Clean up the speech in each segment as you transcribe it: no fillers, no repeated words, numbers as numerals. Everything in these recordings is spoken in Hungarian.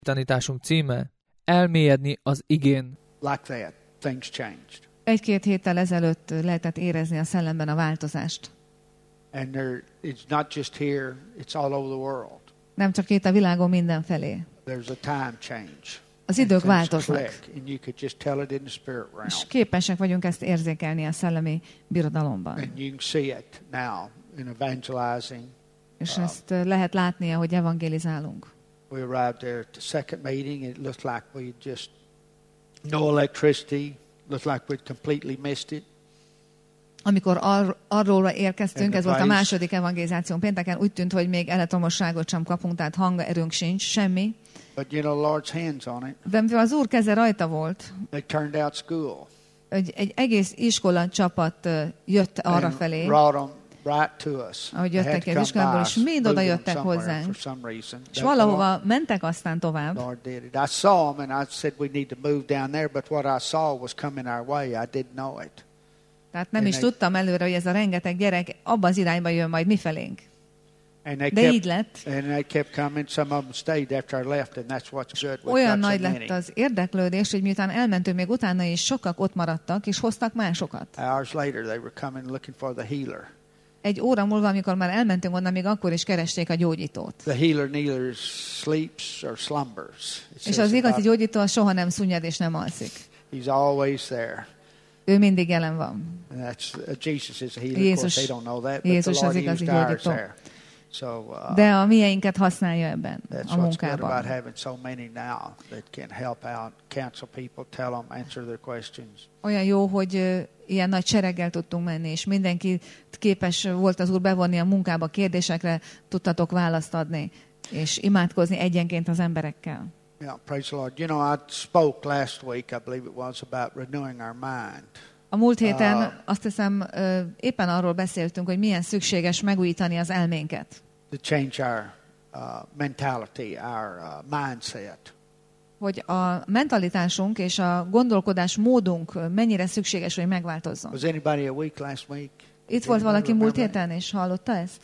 Tanításunk címe: elmélyedni az igén. Like that, things changed. 1-2 héttel ezelőtt lehetett érezni a szellemben a változást. And it's not just here, it's all over the world. Nem csak itt a világon mindenfelé. There's a time change. Az idők változnak. And you could just tell it in the spirit realm. És képesek vagyunk ezt érzékelni a szellemi birodalomban. And you can see it now in evangelizing. És ezt lehet látni, ahogy evangelizálunk. We arrived there at the second meeting. It looked like we just no electricity. Looked like we'd completely missed it. Amikor arról érkeztünk, ez volt a második evangelizáción pénteken, úgy tűnt, hogy még elektromosságot sem kapunk, tehát hangerőnk sincs, semmi. But you know, the Lord's hands on it. De mivel az Úr keze rajta volt, They turned out school. egy egész iskola csapat jött arra felé, Right to us. ahogy jöttek az iskolából, és mind oda jöttek hozzánk. És valahova mentek aztán tovább. Lord did it. I saw them and I said we need to move down there, but what I saw was coming our way. I didn't know it. Tehát nem is tudtam előre, hogy ez a rengeteg gyerek abba az irányba jön majd mifelénk. De így lett. And they kept coming. Some of them stayed after I left, and that's what's good. Olyan nagy lett az érdeklődés, hogy miután elmentünk, még utána is sokak ott maradtak, és hoztak másokat. Hours later, they were coming looking for the healer. 1 óra múlva, amikor már elmentünk onnan, még akkor is keresték a gyógyítót. The healer neither sleeps or slumbers. És az igazi gyógyító az soha nem szunnyad és nem alszik. He's always there. Ő mindig jelen van. Jesus is a healer. Of course, they don't know that, but Jézus the Lord az igazi used ours gyógyító. there. So, de a mieinket használja ebben that's a what's good munkában. about having so many now that can help out, counsel people, tell them, answer their questions. Olyan jó, hogy ilyen nagy sereggel tudtunk menni, és mindenki képes volt az Úr bevonni a munkába, kérdésekre tudtatok választ adni, és imádkozni egyenként az emberekkel. Yeah, praise the Lord. You know, I spoke last week, I believe it was, about renewing our mind. A múlt héten azt hiszem éppen arról beszéltünk, hogy milyen szükséges megújítani az elménket. To change our mentality, our mindset. Hogy a mentalitásunk és a gondolkodás módunk mennyire szükséges, hogy megváltozzon. Was anybody a week last week? Itt volt valaki múlt héten, és hallotta ezt?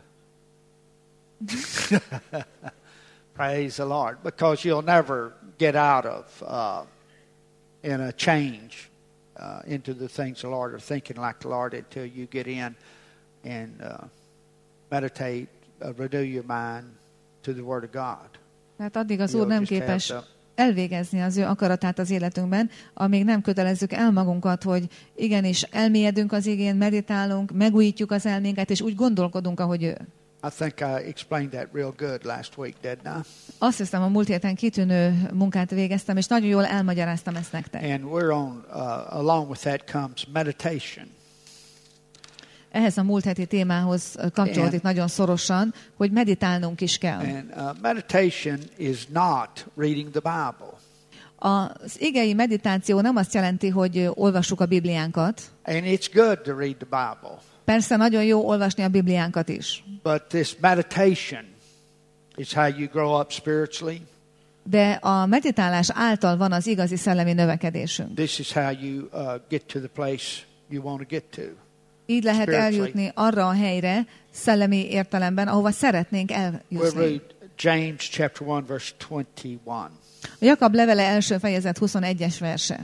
Praise the Lord. Because you'll never get out of in a change into the things the Lord or thinking like the Lord until you get in and meditate, renew your mind to the Word of God. Tehát addig az Úr nem képes elvégezni az ő akaratát az életünkben, amíg nem kötelezzük el magunkat, hogy igenis elmélyedünk az igén, meditálunk, megújítjuk az elménket, és úgy gondolkodunk, ahogy ő. I think I explained that real good last week, didn't I? Azt hiszem, a múlt héten kitűnő munkát végeztem, és nagyon jól elmagyaráztam ezt nektek. And we're on, along with that comes meditation. Ehhez a múlt heti témához kapcsolódik nagyon szorosan, hogy meditálnunk is kell. And meditation is not reading the Bible. Az igei meditáció nem azt jelenti, hogy olvassuk a Bibliánkat. And it's good to read the Bible. Persze nagyon jó olvasni a Bibliánkat is. But this meditation is how you grow up spiritually. De a meditálás által van az igazi szellemi növekedésünk. This is how you get to the place you want to get to. Így lehet eljutni arra a helyre, szellemi értelemben, ahova szeretnénk eljutni. We'll read James chapter 1 verse 21. A Jakab levele első fejezet 21-es verse.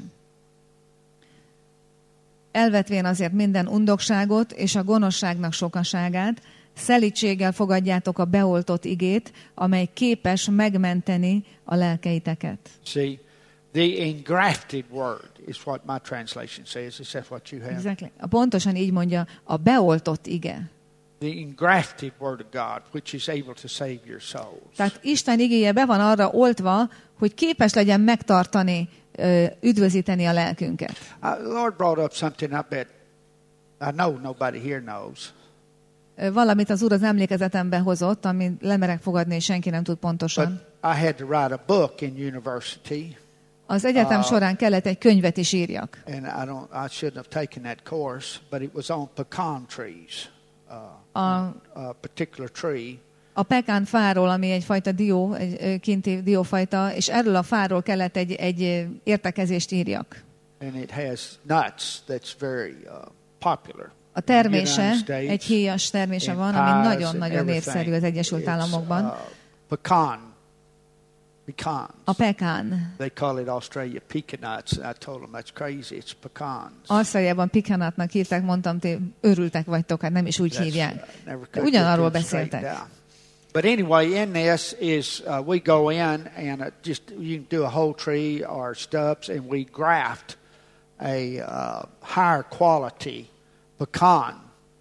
Elvetvén azért minden undokságot és a gonoszságnak sokaságát, szelídséggel fogadjátok a beoltott igét, amely képes megmenteni a lelkeiteket. See, the engrafted word is what my translation says. Is that what you have? Exactly. Pontosan így mondja, a beoltott ige. The engrafted word of God, which is able to save your souls. Tehát Isten igéje be van arra oltva, hogy képes legyen megtartani, üdvözíteni a lelkünket. The Lord brought up something I bet I know nobody here knows. Valamit az Úr az emlékezetembe hozott, amit lemerek fogadni, és senki nem tud pontosan. But I had to write a book in university. Az egyetem során kellett egy könyvet is írjak. And I shouldn't have taken that course, but it was on pecan trees. A particular tree. A pekán fáról, ami egyfajta dió, egy kinti diófajta, és erről a fáról kellett egy értekezést írjak. And it has nuts that's very popular. A termése, egy héjas termése van, ami nagyon-nagyon népszerű az Egyesült Államokban. Pecan Pecans. A pekán. They call it Australia pecan-nuts. I told them that's crazy. It's pecans. Ausztráliában pecan-nutnak hívták, mondtam, ti örültek vagytok, hát nem is úgy hívják. De ugyanarról beszéltek. But anyway, in this is we go in and just you can do a whole tree or stubs, and we graft a higher quality pecan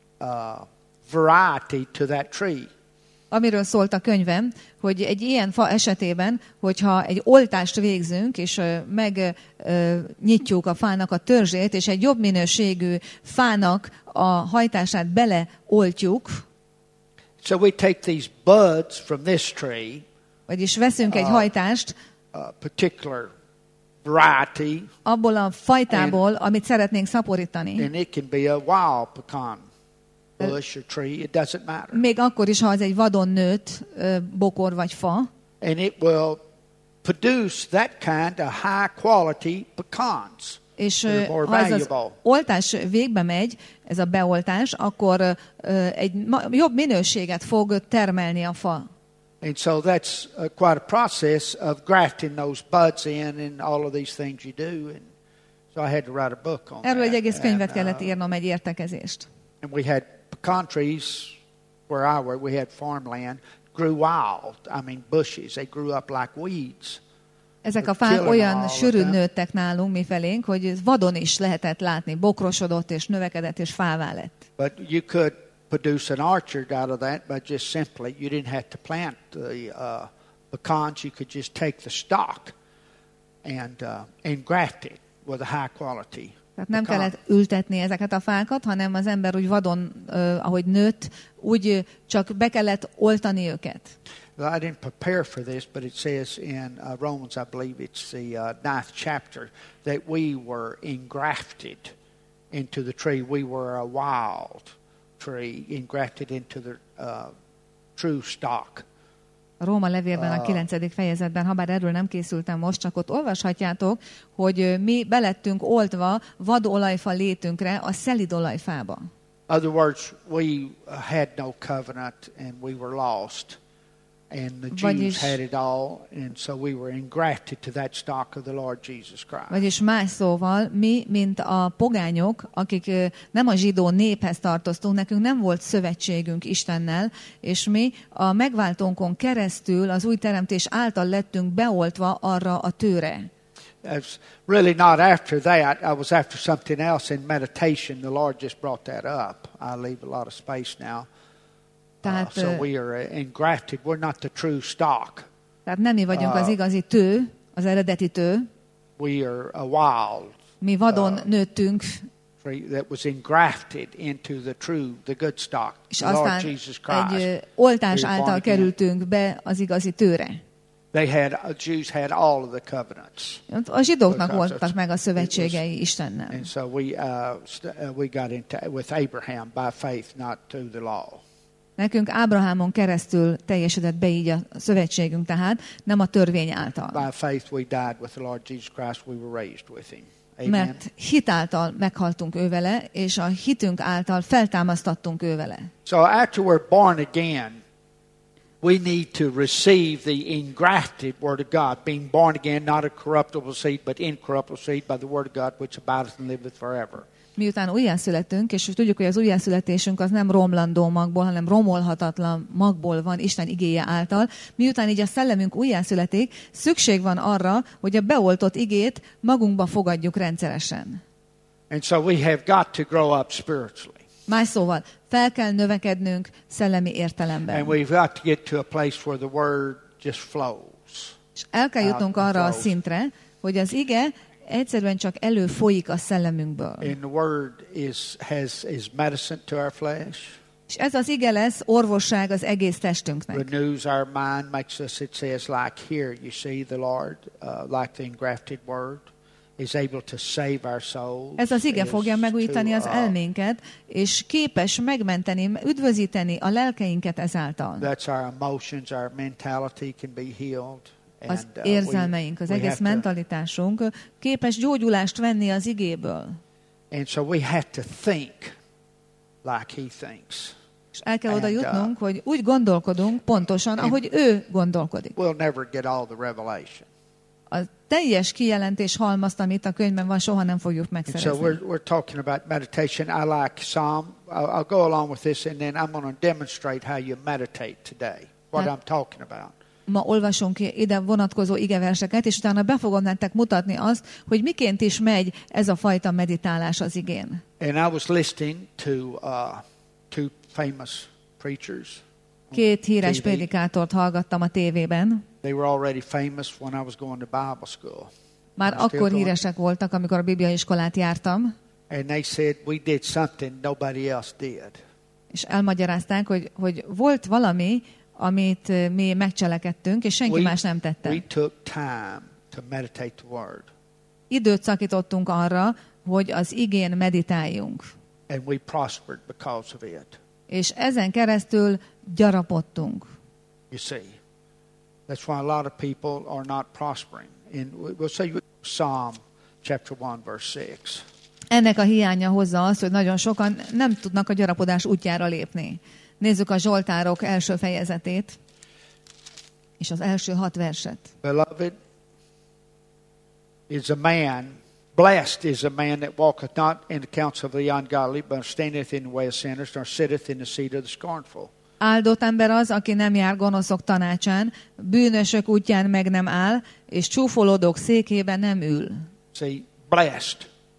variety to that tree. Amiről szólt a könyvem, hogy egy ilyen fa esetében, hogyha egy oltást végzünk, és megnyitjuk a fának a törzsét, és egy jobb minőségű fának a hajtását beleoltjuk, so we take these buds from this tree, vagyis veszünk egy hajtást, a particular variety, abból a fajtából, amit szeretnénk szaporítani. And it can be a wild pecan bush or tree, it doesn't matter. Még akkor is, ha az egy vadon nőtt bokor vagy fa. And it will produce that kind of high quality pecans. És ha ez az oltás végbe megy, ez a beoltás, akkor egy jobb minőséget fog termelni a fa. And so that's quite a process of grafting those buds in and all of these things you do. And so I had to write a book on Erről egy that. egész könyvet kellett írnom, egy értekezést. And we had pecan trees where I worked. We had farmland, grew wild. I mean bushes. They grew up like weeds. Ezek a fák olyan sűrűn nőttek nálunk mifelénk, hogy vadon is lehetett látni, bokrosodott és növekedett és fává lett. But you could produce an orchard out of that by just simply, you didn't have to plant the pecans. You could just take the stock and graft it with a high quality. Tehát nem kellett ültetni ezeket a fákat, hanem az ember úgy vadon, ahogy nőtt, úgy csak be kellett oltani őket. Well, I didn't prepare for this, but it says in Romans, I believe it's the 9th chapter, that we were engrafted into the tree. We were a wild tree, engrafted into the true stock. A Róma levélben a 9. fejezetben, habár erről nem készültem most, csak ott olvashatjátok, hogy mi belettünk oltva vadolajfa létünkre, a szelíd olajfába. Other words, we had no covenant and we were lost. And the Jews had it all, and so we were engrafted to that stock of the Lord Jesus Christ. Vagyis más szóval, mi, mint a pogányok, akik nem a zsidó néphez tartoztunk, nekünk nem volt szövetségünk Istennel, és mi a megváltónkon keresztül az új teremtés által lettünk beoltva arra a tőre. It's really not after that. I was after something else in meditation. The Lord just brought that up. I leave a lot of space now. So we are engrafted. We're not the true stock. Tehát nem mi vagyunk az igazi tő, az eredeti tő. We are a wild. Mi vadon nőttünk. That was engrafted into the good stock. És aztán egy oltás által kerültünk be az igazi tőre. The Jews had all of the covenants. A zsidóknak voltak meg a szövetségei Istennel. And so we got into with Abraham by faith, not through the law. Nekünk Ábrahámon keresztül teljesedett be így a szövetségünk, tehát nem a törvény által. By faith we died with the Lord Jesus Christ, we were raised with him. Amen. Mert hit által meghaltunk ő vele, és a hitünk által feltámasztattunk ő vele. So after we're born again, we need to receive the engrafted word of God, being born again, not a corruptible seed, but incorruptible seed by the word of God, which abideth and liveth forever. Miután újjászületünk, és tudjuk, hogy az újjászületésünk az nem romlandó magból, hanem romolhatatlan magból van Isten igéje által, miután így a szellemünk újjászületik, szükség van arra, hogy a beoltott igét magunkba fogadjuk rendszeresen. And so we have got to grow up spiritually. Más szóval, fel kell növekednünk szellemi értelemben. And we've got to get to a place where the word just flows. És el kell jutnunk arra a szintre, hogy az ige egyszerűen csak előfolyik a szellemünkből. And the word is medicine to our flesh. És ez az ige lesz orvosság az egész testünknek. Renews our mind, makes us, it says, like here, you see the Lord, like the engrafted word, is able to save our souls. Ez az ige fogja megújítani az elménket, és képes megmenteni, üdvözíteni a lelkeinket ezáltal. That's our emotions, our mentality can be healed. Az érzelmeink, az egész mentalitásunk képes gyógyulást venni az igéből. And so we have to think like he thinks. És el kell oda jutnunk, hogy úgy gondolkodunk pontosan, ahogy ő gondolkodik. We'll never get all the revelation. A teljes kijelentés halmazt, amit a könyvben van, soha nem fogjuk megszerezni. So we're talking about meditation. I like Psalm. I'll go along with this, and then I'm going to demonstrate how you meditate today. What I'm talking about. Ma olvasunk ide vonatkozó igeverseket, és utána be fogom nektek mutatni azt, hogy miként is megy ez a fajta meditálás az igén. And I was listening to two famous preachers. Két híres prédikátort hallgattam a tévében. They were already famous when I was going to Bible school. Már akkor híresek voltak, amikor a bibliai iskolát jártam. And they said we did something nobody else did. És elmagyarázták, hogy volt valami, amit mi megcselekedtünk, és senki más nem tette. We took time to meditate the word. Időt szakítottunk arra, hogy az igén meditáljunk. And we prospered because of it. És ezen keresztül gyarapodtunk. You see, that's why a lot of people are not prospering. And we'll say Psalm chapter 1 verse 6. Ennek a hiánya hozza azt, hogy nagyon sokan nem tudnak a gyarapodás útjára lépni. Nézzük a Zsoltárok első fejezetét, és az első 6 verset. Beloved is a man, blessed is a man that walketh not in the counsel of the ungodly, but standeth in the way of sinners, nor sitteth in the seat of the scornful. Áldott ember az, aki nem jár gonoszok tanácsán, bűnösök útján meg nem áll, és csúfolódók székében nem ül. See, blessed.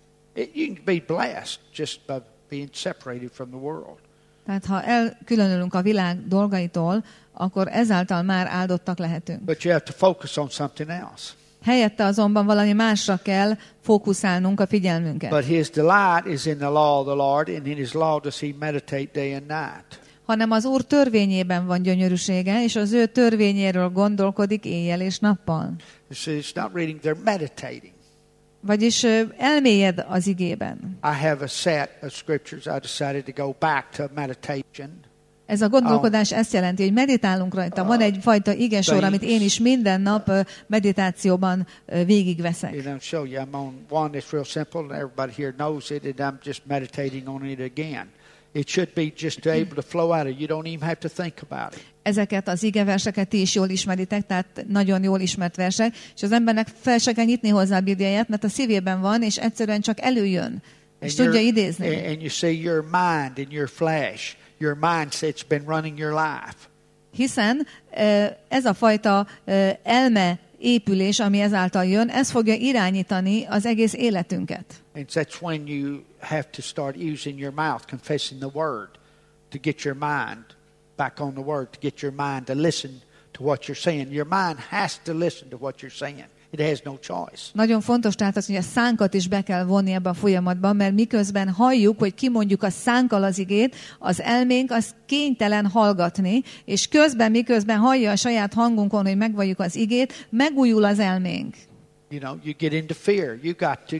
You can be blessed just by being separated from the world. Tehát ha elkülönülünk a világ dolgaitól, akkor ezáltal már áldottak lehetünk. But you have to focus on something else. Helyette azonban valami másra kell fókuszálnunk a figyelmünket. But his delight is in the law of the Lord, and in his law does he meditate day and night. Hanem az Úr törvényében van gyönyörűsége, és az ő törvényéről gondolkodik éjjel és nappal. It's not reading, they're meditating. Vagyis elmélyed az igében. I have a set of scriptures. I decided to go back to meditation. Ez a gondolkodás ezt jelenti, hogy meditálunk rajta. Van egyfajta igesor, amit én is minden nap meditációban végigveszek. I'll show you. I'm on one that's real simple, and everybody here knows it, and I'm just meditating on it again. It should be just able to flow out of it. You don't even have to think about it. Ezeket az igeverseket ti is jól ismeritek, tehát nagyon jól ismert versek, és az embernek fel se kell nyitni hozzá a Bibliáját, mert a szívében van, és egyszerűen csak előjön, és tudja idézni. And you see your mind and your flesh, your mindset's been running your life. Hiszen ez a fajta elme épülés, ami ezáltal jön, ez fogja irányítani az egész életünket. And that's when you have to start using your mouth, confessing the word, to get your mind back on the word, to get your mind to listen to what you're saying. Your mind has to listen to what you're saying. It has no choice. Nagyon fontos tehát az, hogy a szánkat is be kell vonni ebbe a folyamatban, mert miközben halljuk, hogy kimondjuk a szánkkal az igét, az elménk az kénytelen hallgatni, és miközben hallja a saját hangunkon, hogy megvalljuk az igét, megújul az elménk. You know, you get into fear. You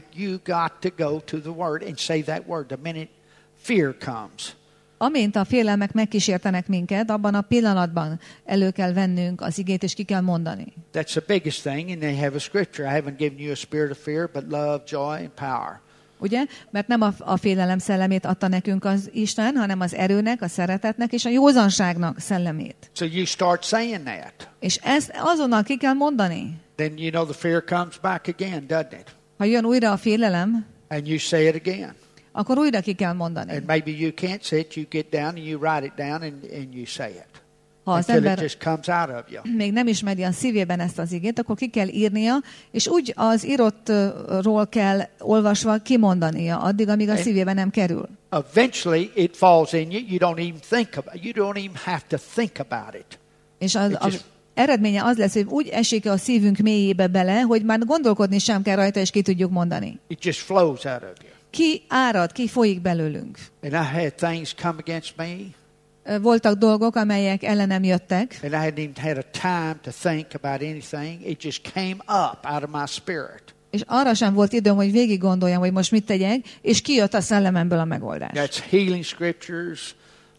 got to go to the word and say that word the minute fear comes. Amint a félelmek megkísértenek minket, abban a pillanatban elő kell vennünk az igét, és ki kell mondani. That's the biggest thing, and they have a scripture. I haven't given you a spirit of fear, but love, joy, and power. Ugye? Mert nem a félelem szellemét adta nekünk az Isten, hanem az erőnek, a szeretetnek és a józanságnak szellemét. So you start saying that. És ezt azonnal ki kell mondani. Then you know the fear comes back again, doesn't it? Ha jön újra a félelem, and you say it again. Akkor újra ki kell mondani. And maybe you can't say it, you get down and you write it down and you say it. Ha az until ember it just comes out of you. még nem ismeri a szívében ezt az igét, akkor ki kell írnia, és úgy az írottról kell olvasva kimondania, addig, amíg a szívében nem kerül. Eventually it falls in you. You don't even have to think about it. És az eredménye az lesz, hogy úgy esik a szívünk mélyébe bele, hogy már gondolkodni sem kell rajta, és ki tudjuk mondani. It just flows out of you. Ki árad, ki folyik belőlünk. And I had things come against me. Voltak dolgok, amelyek ellenem jöttek. And I hadn't even had a time to think about anything. It just came up out of my spirit. És arra sem volt időm, hogy végig gondoljam, hogy most mit tegyek, és kijött a szellememből a megoldás. That's healing scriptures.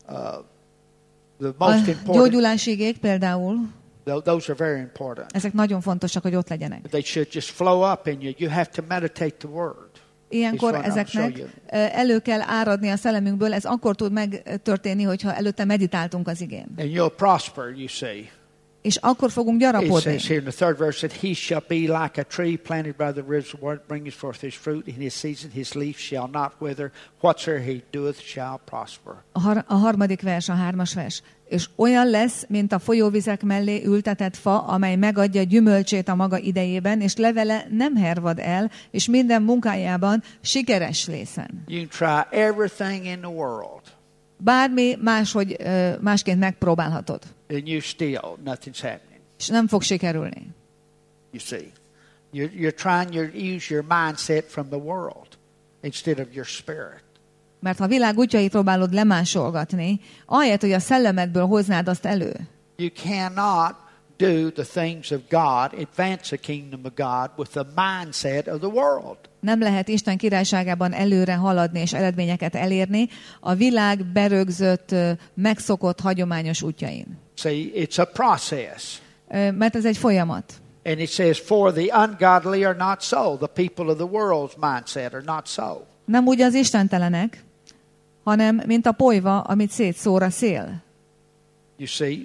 The most important. Gyógyulási igék például. Those are very important. Ezek nagyon fontosak, hogy ott legyenek. They should just flow up in you. You have to meditate the word. Ilyenkor ezeknek elő kell áradni a szellemünkből, ez akkor tud megtörténni, hogyha előtte meditáltunk az igén. And you'll prosper, you see. És akkor fogunk It gyarapodni. says here in the third verse that he shall be like a tree planted by the rivers of water, bringeth forth his fruit in his season, his leaf shall not wither, whatsoever he doeth shall prosper. A harmadik vers, a 3-as vers. És olyan lesz, mint a folyóvizek mellé ültetett fa, amely megadja gyümölcsét a maga idejében, és levele nem hervad el, és minden munkájában sikeres lészen. You can try everything in the world. Bármi másként megpróbálhatod. And you still, nothing's happening. És nem fog sikerülni. You see. You're trying to use your mindset from the world instead of your spirit. Mert ha a világ útjait próbálod lemásolgatni, ahelyett, hogy a szellemedből hoznád azt elő. You cannot do the things of God, advance the kingdom of God with the mindset of the world. Nem lehet Isten királyságában előre haladni és eredményeket elérni a világ berögzött, megszokott, hagyományos útjain. See, it's a process. Mert ez egy folyamat. And it says, for the ungodly are not so. The people of the world's mindset are not so. Nem úgy az istentelenek, hanem mint a polyva, amit szétszór a szél. You see,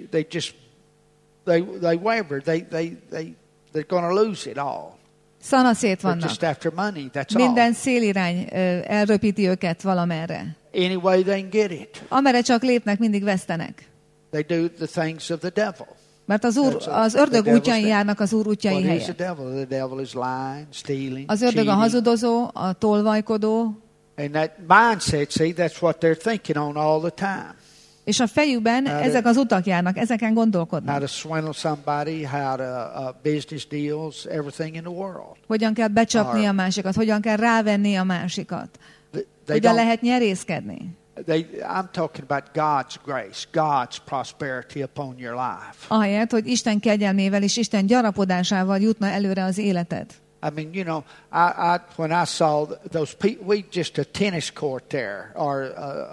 they waver. They're going to lose it all. Szanaszét They're vannak. just after money. That's all. Minden szélirány elröpíti őket valamerre. Any way they can get it. Amerre csak lépnek, mindig vesztenek. They do the things of the devil. Mert az ördög útjain járnak az Úr útjai What is helyett. the devil? The devil is lying, stealing, Az ördög a cheating. hazudozó, a tolvajkodó, And that mindset, see, that's what they're thinking on all the time. és a fejükben ezek az utak járnak, ezeken How gondolkodnak. to swindle somebody, how to business deals, everything in the world. Hogyan kell becsapni a másikat, hogyan kell rávenni a másikat, They hogyan don't, lehet nyerészkedni. I'm talking about God's grace, God's prosperity upon your life. Ahelyett, hogy Isten kegyelmével és Isten gyarapodásával jutna előre az életed. I mean, you know, when I saw those people, we just a tennis court there, or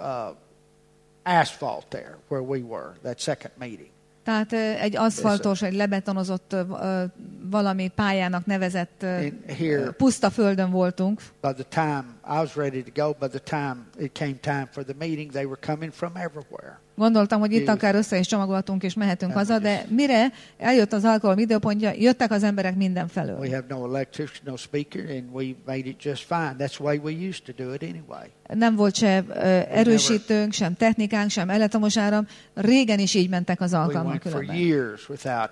asphalt there where we were, that second meeting. Tehát egy aszfaltos, egy lebetonozott valami pályának nevezett puszta földön voltunk. By the time I was ready to go, by the time it came time for the meeting, they were coming from everywhere. Gondoltam, hogy itt akár össze is csomagolhatunk és mehetünk haza, de mire eljött az alkalom időpontja, jöttek az emberek mindenfelől. We have no electrician, no speaker, and we made it just fine. That's the way we used to do it anyway. Nem volt se erősítőnk, sem technikánk, sem elektromos áram. Régen is így mentek az alkalmak különben. For years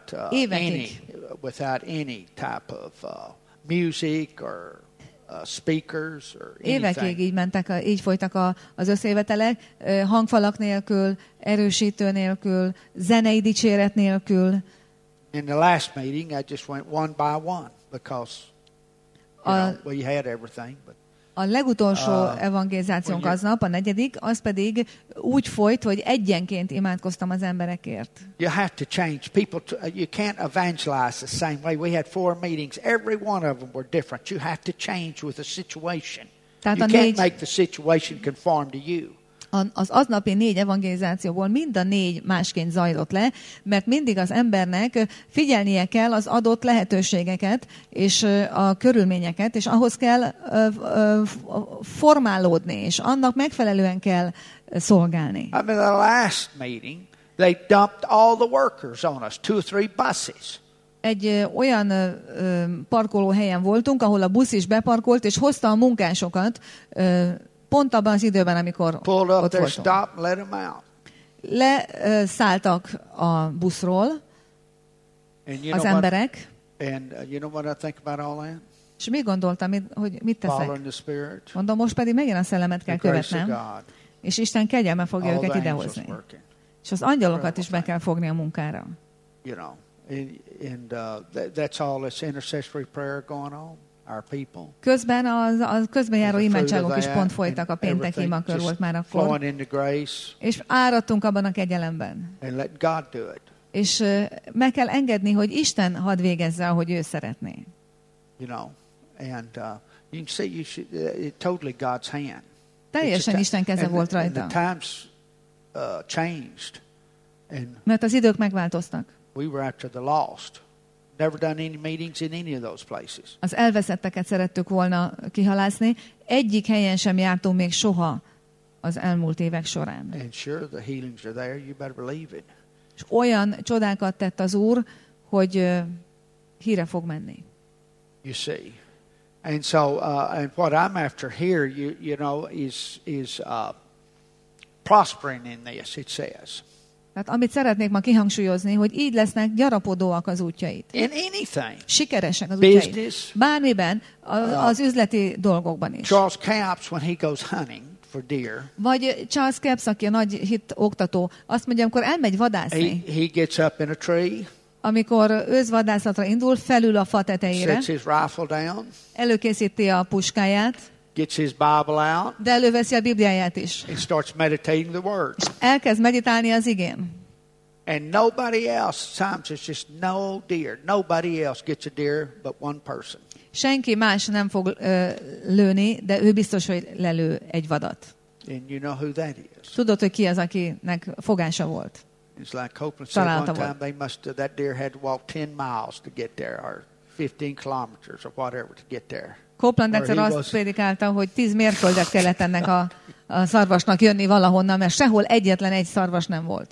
without any type of music or speakers or anything. Évekig így mentek, így folytak az összejövetelek, hangfalak nélkül, erősítő nélkül, zenei dicséret nélkül. In the last meeting, I just went one by one because we had everything. But a legutolsó evangelizációnk aznap, a 4., az pedig úgy folyt, hogy egyenként imádkoztam az emberekért. You have to change. You can't evangelize the same way. We had 4 meetings. Every one of them were different. You have to change with the situation. You can't make the situation conform to you. Az aznapi 4 evangelizációból mind a 4 másként zajlott le, mert mindig az embernek figyelnie kell az adott lehetőségeket és a körülményeket, és ahhoz kell formálódni, és annak megfelelően kell szolgálni. I mean, the last meeting, they dumped all the workers on us, 2 or 3 buses. Egy olyan parkolóhelyen voltunk, ahol a busz is beparkolt, és hozta a munkásokat, pont abban az időben, amikor ott voltunk. Leszálltak a buszról az emberek. És mit gondoltam, hogy mit teszek? Mondom, most pedig megint a szellemet kell követnem, és Isten kegyelme fogja őket idehozni. És az angyalokat is be kell fogni a munkára. That's all this intercessory prayer going on. Our people. Közben a közbenjáró imádságok is pont folytak, a pénteki imakör volt már akkor. És áradtunk abban a kegyelemben. És meg kell engedni, hogy Isten hadd végezze, ahogy ő szeretné. Teljesen Isten keze volt rajta. Mert az idők megváltoztak. We were after the lost. Never done any meetings in any of those places. Az elveszetteket szerettük volna kihalászni. Egyik helyen sem jártunk még soha az elmúlt évek során. And sure, the healings are there. You better believe it. És olyan csodákat tett az Úr, hogy híre fog menni. You see. And so, and what I'm after here, you know, is prospering in this, it says. Tehát amit szeretnék ma kihangsúlyozni, hogy így lesznek gyarapodóak az útjaid. In anything. Sikeresek az útjaid. Business. Bármiben, az üzleti dolgokban is. Charles Capps, when he goes hunting for deer. Vagy Charles Capps, aki a nagy hit oktató, azt mondja, amikor elmegy vadászni. He gets up in a tree. Amikor őszvadászatra indul, felül a fa tetejére. Sets his rifle down. Előkészíti a puskáját. Gets his Bible out. De előveszi a Bibliáját is. And starts meditating the word. És elkezd meditálni az igén. And nobody else, sometimes it's just no deer. Nobody else gets a deer but one person. Senki más nem fog lőni, de ő biztos, hogy lelő egy vadat. And you know who that is. Tudod, hogy ki az, akinek fogása volt? It's like Copeland said one time, they that deer had to walk 10 miles to get there, or 15 kilometers, or whatever to get there. Copeland egyszer azt prédikálta, hogy 10 mérföldet kellett ennek a szarvasnak jönni valahonnan, mert sehol egyetlen egy szarvas nem volt.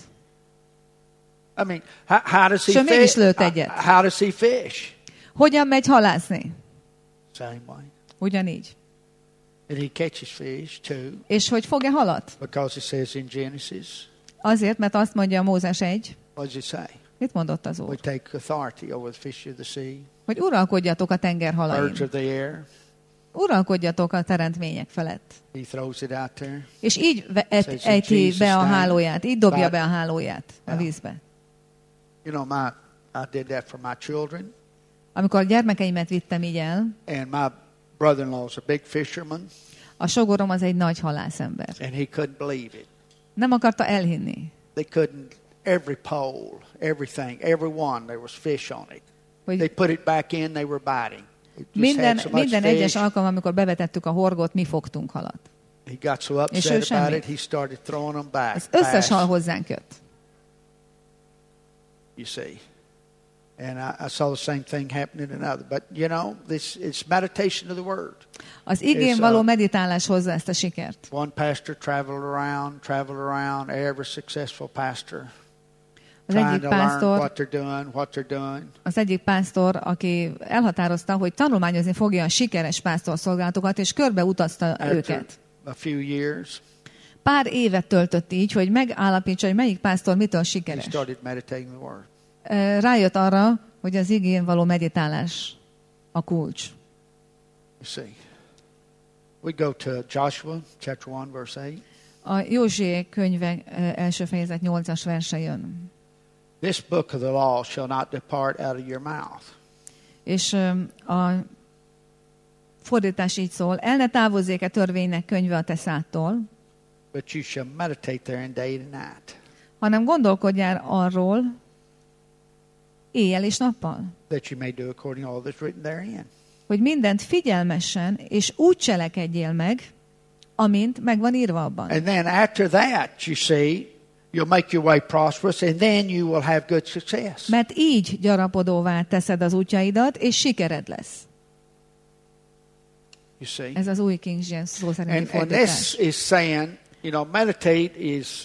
I mean, how does he fish? How does he fish? Hogyan megy halászni? Same way. Ugyanígy. And he catches fish too. És hogy fog-e halat? Because it says in Genesis. Azért, mert azt mondja Mózes 1. What does it say? Mit mondott az Úr? We take authority over the fish of the sea. Hogy uralkodjatok a tenger halain. Birds of the air. Uralkodjatok a teremtmények felett. He throws it out there. És így ejti be a hálóját, így dobja be a hálóját a vízbe. You know, I did that for my children. Amikor a gyermekeimet vittem így el. And my brother-in-law is a big fisherman. A sógorom az egy nagy halászember. And he couldn't believe it. Nem akarta elhinni. They couldn't. Every pole, everything, every one, there was fish on it. They put it back in, they were biting. Minden egyes alkalom, amikor bevetettük a horgot, mi fogtunk halat. He got so upset about it, he started throwing them back. Az összes hal hozzánk jött. You see. And I saw the same thing happening in another. But, you know, it's meditation of the word. Az igén való meditálás hozza ezt a sikert. One pastor traveled around, every successful pastor. Az egyik pásztor, aki elhatározta, hogy tanulmányozni fogja a sikeres pásztorszolgálatokat, és körbe utazta őket. Pár évet töltött így, hogy megállapítsa, hogy melyik pásztor mitől sikeres. Rájött arra, hogy az igén való meditálás a kulcs. We go to Joshua, chapter 1, verse 8. A Józsué könyve első fejezet 8-as verse jön. This book of the law shall not depart out of your mouth. És a fordítás így szól, el ne távozzék-e törvénynek könyve a te szádtól, but you shall meditate therein day and night. Hanem gondolkodjál arról éjjel és nappal. That you may do according to all that's written therein. Hogy mindent figyelmesen és úgy cselekedjél meg, amint meg van írva abban. And then after that, you see, you'll make your way prosperous, and then you will have good success. Mert így gyarapodóvá teszed az útjaidat, és sikered lesz. You see? Ez az új King James szó szerinti fordítás. And this is saying, you know, meditate is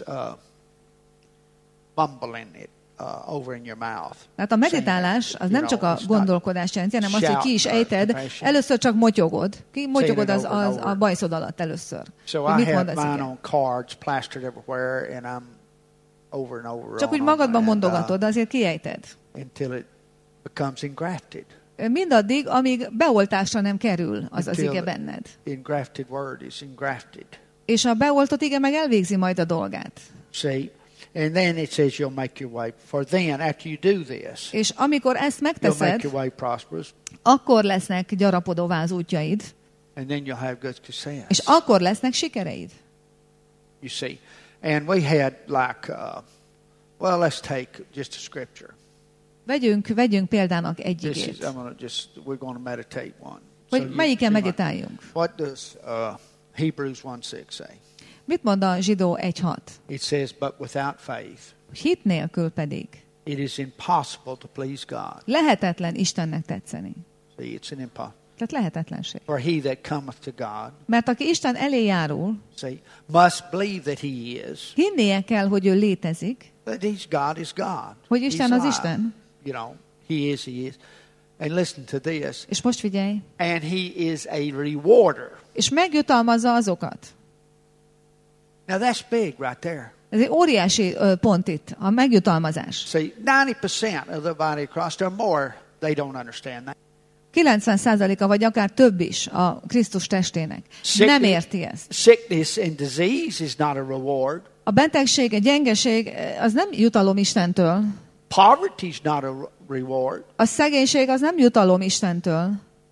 mumbling it over in your mouth. Tehát a meditálás az nem csak a gondolkodást jelenti, hanem azt, hogy ki is ejted, először csak motyogod. Ki motyogod az a bajszod alatt először. So I have mine on cards plastered everywhere, and I'm over and over. Csak úgy magadban mondogatod, de azért kiejted. Until it becomes engrafted. Mindaddig, amíg beoltásra nem kerül az ige benned. Engrafted word is engrafted. És a beoltott ige meg elvégzi majd a dolgát. See? And then it says you'll make your way. For then, after you do this, és amikor ezt megteszed, you'll make your way prosperous. Akkor lesznek gyarapodóvá az útjaid. And then you'll have good success. És akkor lesznek sikereid. You see, and we had like, well, let's take just a scripture. Vegyünk példának egy igét. We're going to meditate one. Hogy melyiken meditáljunk? What does Hebrews 1:6 say? Mit mond a Zsidó 1:6? It says, but without faith. Hit nélkül pedig. it is impossible to please God. Lehetetlen Istennek tetszeni. See, it's an impossible. Tehát lehetetlenség. For he that cometh to God, Mert aki Isten elé járul, see, must believe that he is. hinnie kell, hogy ő létezik, That God is God. hogy Isten He's az alive. Isten. You know, he is. And listen to this. És most figyelj. And he is a rewarder. És megjutalmazza azokat. Now that's big right there. Ez egy óriási pont itt, a megjutalmazás. See, 90% of the body of Christ or more, they don't understand that. 90%-a vagy akár több is a Krisztus testének. Nem érti ezt. Sickness and disease is not a reward. A betegség, a gyengeség, az nem jutalom Istentől. Poverty is not a reward. A szegénység az nem jutalom Istentől.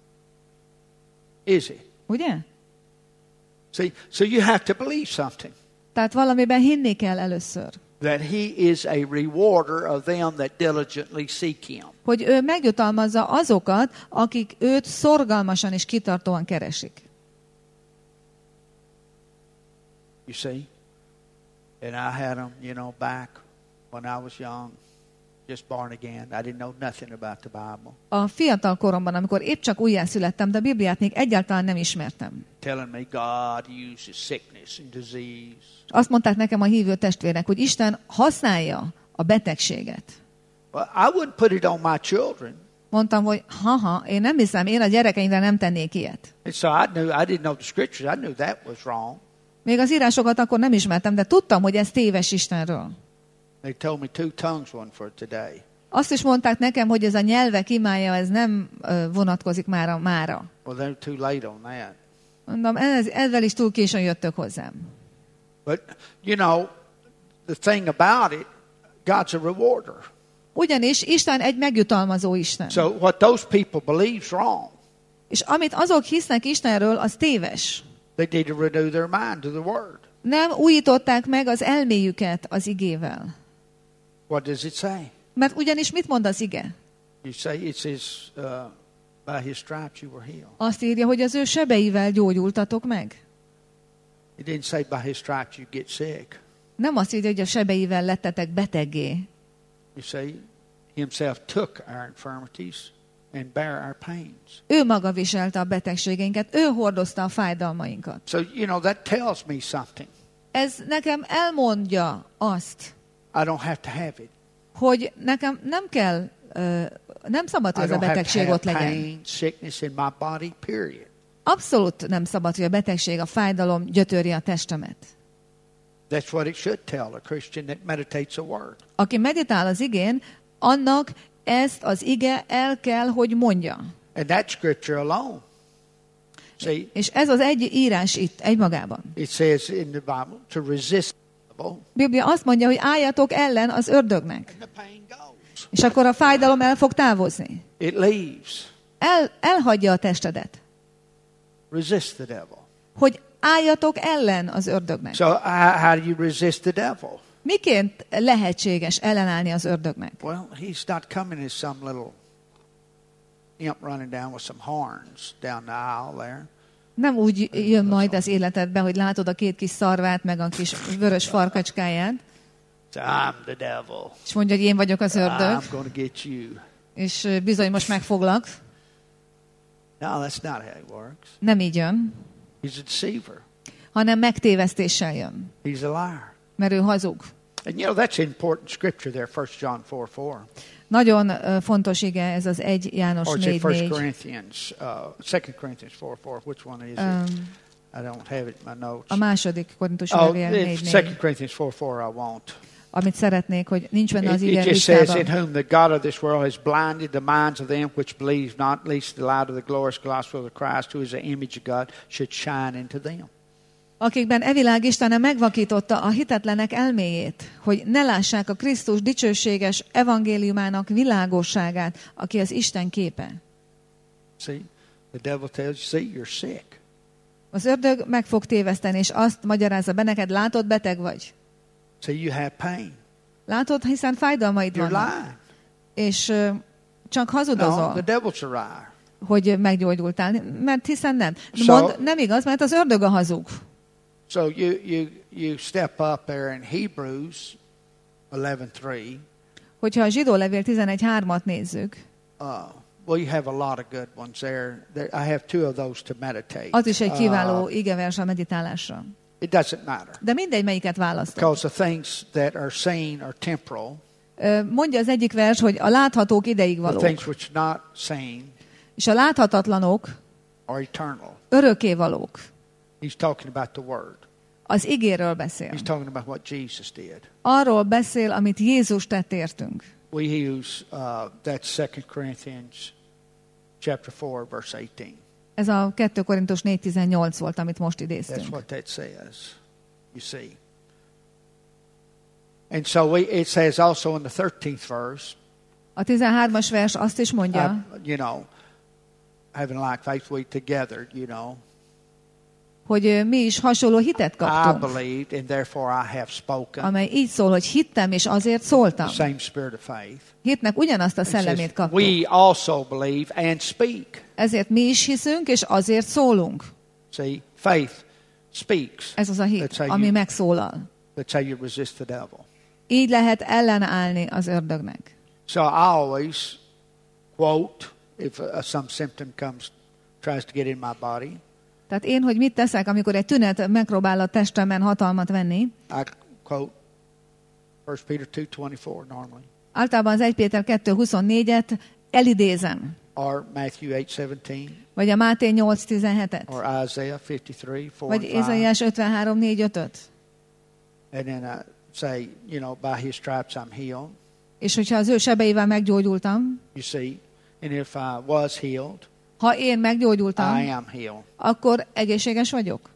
Is it? Ugye? See, so you have to believe something. Tehát valamiben hinni kell először. That he is a rewarder of them that diligently seek him. Hogy ő megjutalmazza azokat, akik őt szorgalmasan és kitartóan keresik. You see? And I had them, back when I was young, just born again. I didn't know nothing about the Bible. A fiatal koromban, amikor épp csak újjászülettem, de a Bibliát még egyáltalán nem ismertem. Telling me God uses sickness and disease. Azt mondták nekem a hívő testvérek, hogy Isten használja a betegséget. Well, I wouldn't put it on my children. Mondtam, hogy én nem hiszem, én a gyerekeimre nem tennék ilyet. And so I didn't know the scriptures. I knew that was wrong. Még az írásokat akkor nem ismertem, de tudtam, hogy ez téves Istenről. They told me 2 tongues one for today. Azt is mondták nekem, hogy ez a nyelvek imája, ez nem vonatkozik már a mára. Well, they're too late on that. Mondom, ezzel is túl későn jöttök hozzám. But, the thing about it, God's a rewarder. Ugyanis Isten egy megjutalmazó Isten. So what those people believe is wrong. És amit azok hisznek Istenről, az téves. They need to renew their mind to the word. Nem újították meg az elméjüket az igével. What does it say? Mert ugyanis mit mond az ige? You say it says, by his stripes you were healed. Azt írja, hogy az ő sebeivel gyógyultatok meg. It didn't say by his stripes you get sick. Nem azt írja, hogy a sebeivel lettetek beteggé. You say, himself took our infirmities and bare our pains. Ő maga viselte a betegségeinket, ő hordozta a fájdalmainkat. So, that tells me something. Ez nekem elmondja azt, I don't have to have it. hogy nekem nem kell, nem szabad, hogy ez a betegség ott legyen. Pain, sickness in my body, period. Abszolút nem szabad, hogy a betegség, a fájdalom gyötörje a testemet. That's what it should tell a Christian that meditates a word. Aki meditál az igén, annak ezt az ige el kell, hogy mondja. And that scripture alone. See, és ez az egy írás itt, egymagában. It says in the Bible to resist the devil. Biblia azt mondja, hogy álljatok ellen az ördögnek. And the pain goes. És akkor a fájdalom el fog távozni. It leaves. Elhagyja a testedet. Resist the devil. Hogy álljatok ellen az ördögnek. So how do you resist the devil? Miként lehetséges ellenállni az ördögnek? Well, he's not coming as some little imp running down with some horns down the aisle there. Nem úgy jön majd az életedbe, hogy látod a 2 kis szarvát, meg a kis vörös farkacskáját. So I'm the devil. És mondja, hogy én vagyok az ördög. I'm going to get you. És bizony most megfoglak. No, that's not how it works. Nem így jön. He's a deceiver. Hanem megtévesztéssel jön. He's a liar. Mert ő hazug. And that's important scripture there, 1 John 4:4. Nagyon fontos ige ez az 1 János 4:4. Or is it 1 Corinthians, 2 Corinthians 4:4? Which one is it? I don't have it in my notes. A második Korintusi levél 4:4. 2 Corinthians 4:4 I won't. Amit szeretnék, hogy nincs benne az ige It just says, listában. in whom the God of this world has blinded the minds of them which believe not, least the light of the glorious gospel of Christ, who is the image of God, should shine into them. Akikben evilág Istene megvakította a hitetlenek elméjét, hogy ne lássák a Krisztus dicsőséges evangéliumának világosságát, aki az Isten képe. See, the devil tells you, you're sick. Az ördög meg fog téveszteni, és azt magyarázza be neked, látod, beteg vagy. So you have pain. Látod, hiszen fájdalmaid You're vannak. lying. És csak No, hazudozol, the devil's a liar. hogy meggyógyultál. Mert hiszen nem. So- Nem igaz, mert az ördög a hazug. So you step up there in Hebrews 11:3. Hogyha a Zsidó levél 11:3-at nézzük, well, you have a lot of good ones there. I have 2 of those to meditate. az is egy kiváló igevers a meditálásra. It doesn't matter. De mindegy, melyiket választok. Because the things that are seen are temporal. Mondja az egyik vers, hogy a láthatók ideig The valók, things which are not seen és a láthatatlanok are eternal. örökké valók. He's talking about the Word. Az igéről beszél. He's talking about what Jesus did. Arról beszél, amit Jézus tett értünk. We use that's 2 Corinthians chapter 4, verse 18. Ez a 2 Korintus 4:18 volt, amit most idéztünk. That's what that says. You see. And so it says also in the 13th verse. A 13-as vers azt is mondja, You know, having like faith we together, you know. hogy mi is hasonló hitet I kaptunk, believed and therefore I have spoken. amely így szól, hogy hittem, és azért szóltam. The same spirit of faith. Hitnek ugyanazt a It says, szellemét kaptuk. we also believe and speak. Ezért mi is hiszünk, és azért szólunk. See, faith speaks. Ez az a hit, ami megszólal. That's how you resist the devil. Így lehet ellenállni az ördögnek. So I always quote if some symptom tries to get in my body. Tehát én, hogy mit teszek, amikor egy tünet megpróbál a testemben hatalmat venni, I quote 1 Peter 2:24 normally. általában az 1 Péter 2:24-et elidézem. Or Matthew 8:17. Vagy a Máté 8:17-et. Or Isaiah 53:4. Vagy Ézaiás 53:4-5-öt. And then I say, you know, by his stripes I'm healed. És hogyha az ő sebeivel meggyógyultam, You see, and if I was healed, ha én meggyógyultam, I am healed. akkor egészséges vagyok.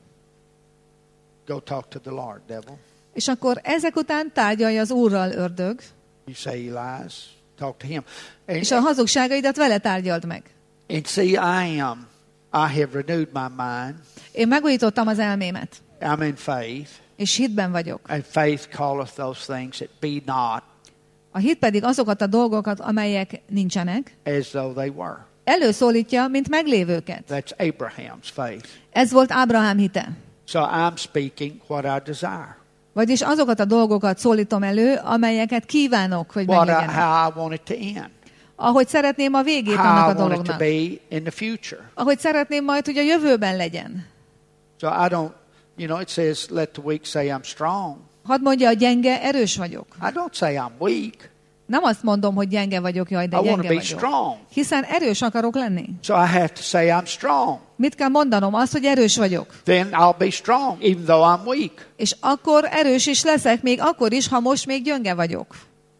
Go talk to the Lord, devil. És akkor ezek után tárgyalj az Úrral, ördög, You say he lies, talk to him. And, és a hazugságaidat vele tárgyald meg. and see, I have renewed my mind. Én megújítottam az elmémet, I'm in faith. és hitben vagyok. And faith calleth those things that be not A hit pedig azokat a dolgokat, amelyek nincsenek, as though they were. előszólítja, mint meglévőket. That's Abraham's faith. Ez volt Ábrahám hite. So I'm speaking what I desire. Vagyis azokat a dolgokat szólítom elő, amelyeket kívánok, hogy meglegyenek. How I want it to end. Ahogy szeretném a végét How annak a I want it to dolognak. be in the future. Ahogy szeretném majd, hogy a jövőben legyen. So I don't, you know, it says, let the weak say I'm strong. Hadd mondja, a gyenge, erős vagyok. I don't say I'm weak. Nem azt mondom, hogy gyenge vagyok, jaj, de I want to gyenge be vagyok. strong. Hiszen erős akarok lenni. So I have to say I'm strong. Mit kell mondanom? Azt, hogy erős vagyok. Then I'll be strong, even though I'm weak. És akkor erős is leszek, még akkor is, ha most még gyönge vagyok.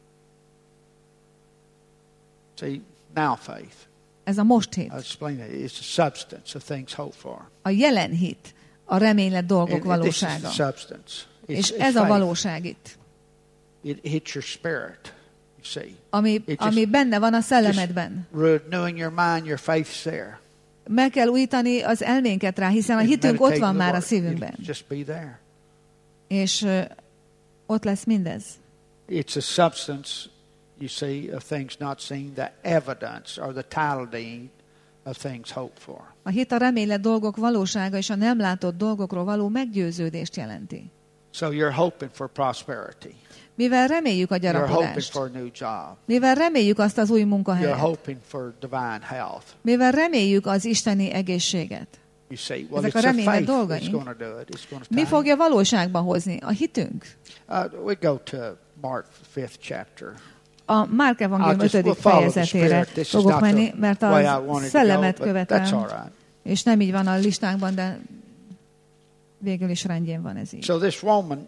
See, now faith. Ez a most hit. I'll explain it. It's the substance of things hoped for. A jelen hit. A reménylett dolgok And this is valósága. the substance. És It's ez a faith. valóság itt. It hits your spirit, you see. Ami benne van a szellemedben. Renewing your mind, your faith's there. Meg kell újítani az elménket rá, hiszen a And hitünk ott meditating van the már a Word. szívünkben. It'll just be there. És ott lesz mindez. It's a substance, you see, of things not seen, the evidence or the title deed of things hoped for. A hit a reménylett dolgok valósága és a nem látott dolgokról való meggyőződést jelenti. So you're hoping for prosperity. Mivel reméljük a You're hoping gyarapodást, for a new job. mivel reméljük azt az új You're munkahelyet, hoping for divine health. mivel reméljük az isteni egészséget. You see, well, Ezek a it's a reménylett faith that's dolgaink. going to do it. It's going to Mi tie fogja valóságba hozni? A hitünk. we go to Mark 5th chapter. A Márk evangélium I'll just- 5. we'll follow the fejezetére Spirit. This is fogok not menni, the mert way I a wanted to szellemet go, but that's követem, all right. és nem így van a listánkban, de végül is rendjén van ez így. So this woman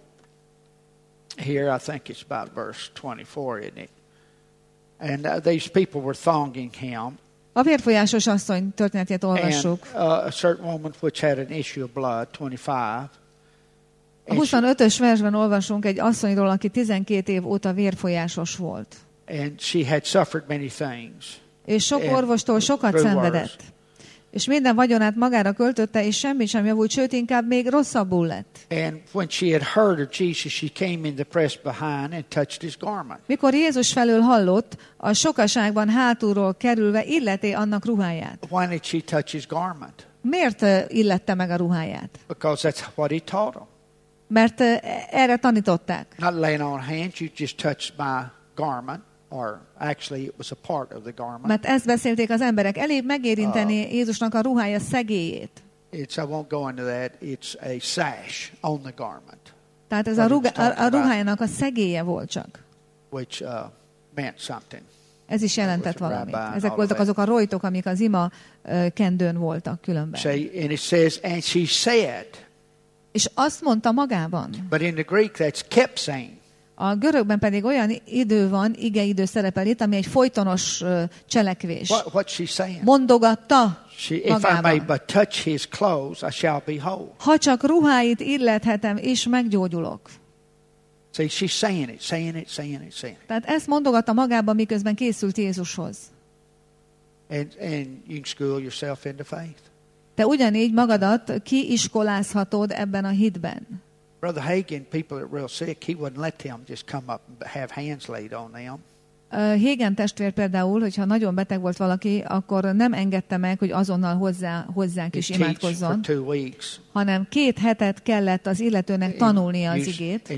here, I think it's about verse 24, isn't it? And these people were thonging him. A vérfolyásos asszony történetét And olvassuk. a certain woman which had an issue of blood, 25. A 25-ös versben olvasunk egy asszonyról, aki 12 év óta vérfolyásos volt. And she had suffered many things. És sok And orvostól sokat grew szenvedett. worse. És minden vagyonát magára költötte, és semmit sem javult, sőt, inkább még rosszabbul lett. And when she had heard of Jesus, she came in the press behind and touched his garment. Mikor Jézus felől hallott, a sokaságban hátulról kerülve illeté annak ruháját. Why did she touch his garment? Miért illette meg a ruháját? Because that's what he taught them. Mert erre tanították. Not laying on hands, you just touch my garment. or actually it was a part of the garment. Mert ezt beszélték az emberek. Elég megérinteni Jézusnak a ruhája szegélyét. I won't go into that. It's a sash on the garment. Tehát ez a ruhájának a szegélye volt csak. Which meant something. Ez is jelentett valamit. Ezek voltak azok a rojtok, amik az ima kendőn voltak különben. And it says, and she said. És azt mondta magában. But in the Greek that's kept saying. A görögben pedig olyan igeidő szerepel itt, ami egy folytonos cselekvés. What's she saying? Mondogatta If I may but touch his clothes, I shall be whole. Ha csak ruháitillethetem, és meggyógyulok. See, she's saying it. Tehát ezt mondogatta magában, miközben készült Jézushoz. And you can school yourself into faith. Te ugyanígy magadat kiiskolázhatod ebben a hitben. Brother Hagin, people that are real sick, he wouldn't let them just come up and have hands laid on them. Hagin testvér például, hogyha nagyon beteg volt valaki, akkor nem engedte meg, hogy azonnal hozzánk is imádkozzon, hanem 2 hetet kellett az illetőnek tanulnia az igét.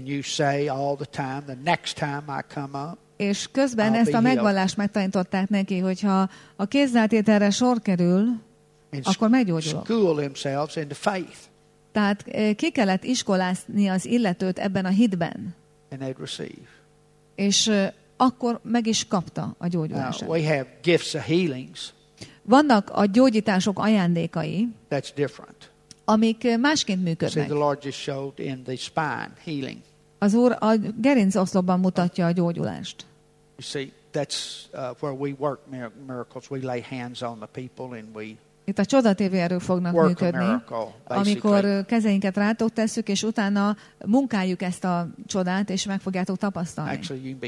És közben ezt a megvallást megtanították neki, hogyha a kézzeltételre sor kerül, akkor meggyógyulok. Tehát ki kellett iskolázni az illetőt ebben a hitben. És akkor meg is kapta a gyógyulását. We have gifts of healings. Vannak a gyógyítások ajándékai, that's different. Amik másként működnek. See, the Lord just showed in the spine healing. Az Úr a gerincoszlopban mutatja a gyógyulást. You see, that's where we work miracles. We lay hands on the people and we itt a csodatévő erők fognak működni, amikor kezeinket rátok tesszük, és utána munkáljuk ezt a csodát, és meg fogjátok tapasztalni.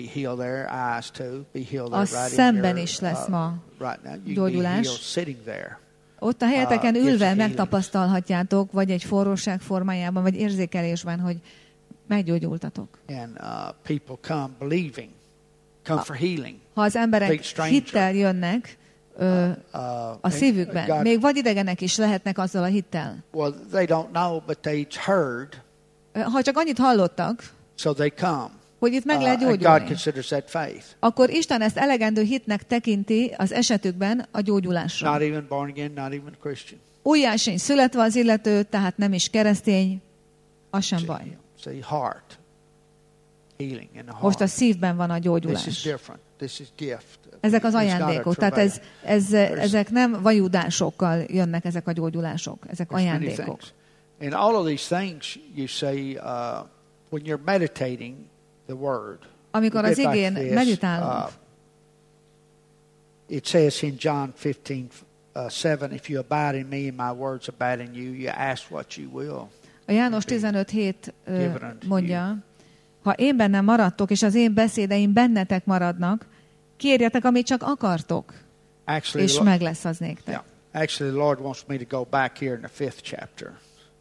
A szemben is lesz ma gyógyulás. Ott a helyeteken ülve megtapasztalhatjátok, vagy egy forróság formájában, vagy érzékelésben, hogy meggyógyultatok. Ha az emberek hittel jönnek, a szívükben. Még vagy idegenek is lehetnek azzal a hittel. Well, they don't know, but they've heard. Ha csak annyit hallottak, so they come. Hogy itt meg lehet gyógyulni. God considers that faith. Akkor Isten ezt elegendő hitnek tekinti az esetükben a gyógyulásra. Not even born again, not even Christian. Újjá sincs születve az illető, tehát nem is keresztény, az sem baj. See, heart. Healing in the heart. Most a szívben van a gyógyulás. This is different. This is gift. Ezek az ajándékok, tehát ezek nem vajudásokkal jönnek ezek a gyógyulások, ezek ajándékok. And all of these things you say when you're meditating the word. Amikor az igén meditálunk. It says in John 15:7, if you abide in me and my words abide in you, you ask what you will. A János 15:7 mondja, ha én bennem maradtok, és az én beszédeim bennetek maradnak, kérjetek, amit csak akartok, és meg lesz az néktek. Yeah. Actually, the Lord wants me to go back here in the 5th chapter.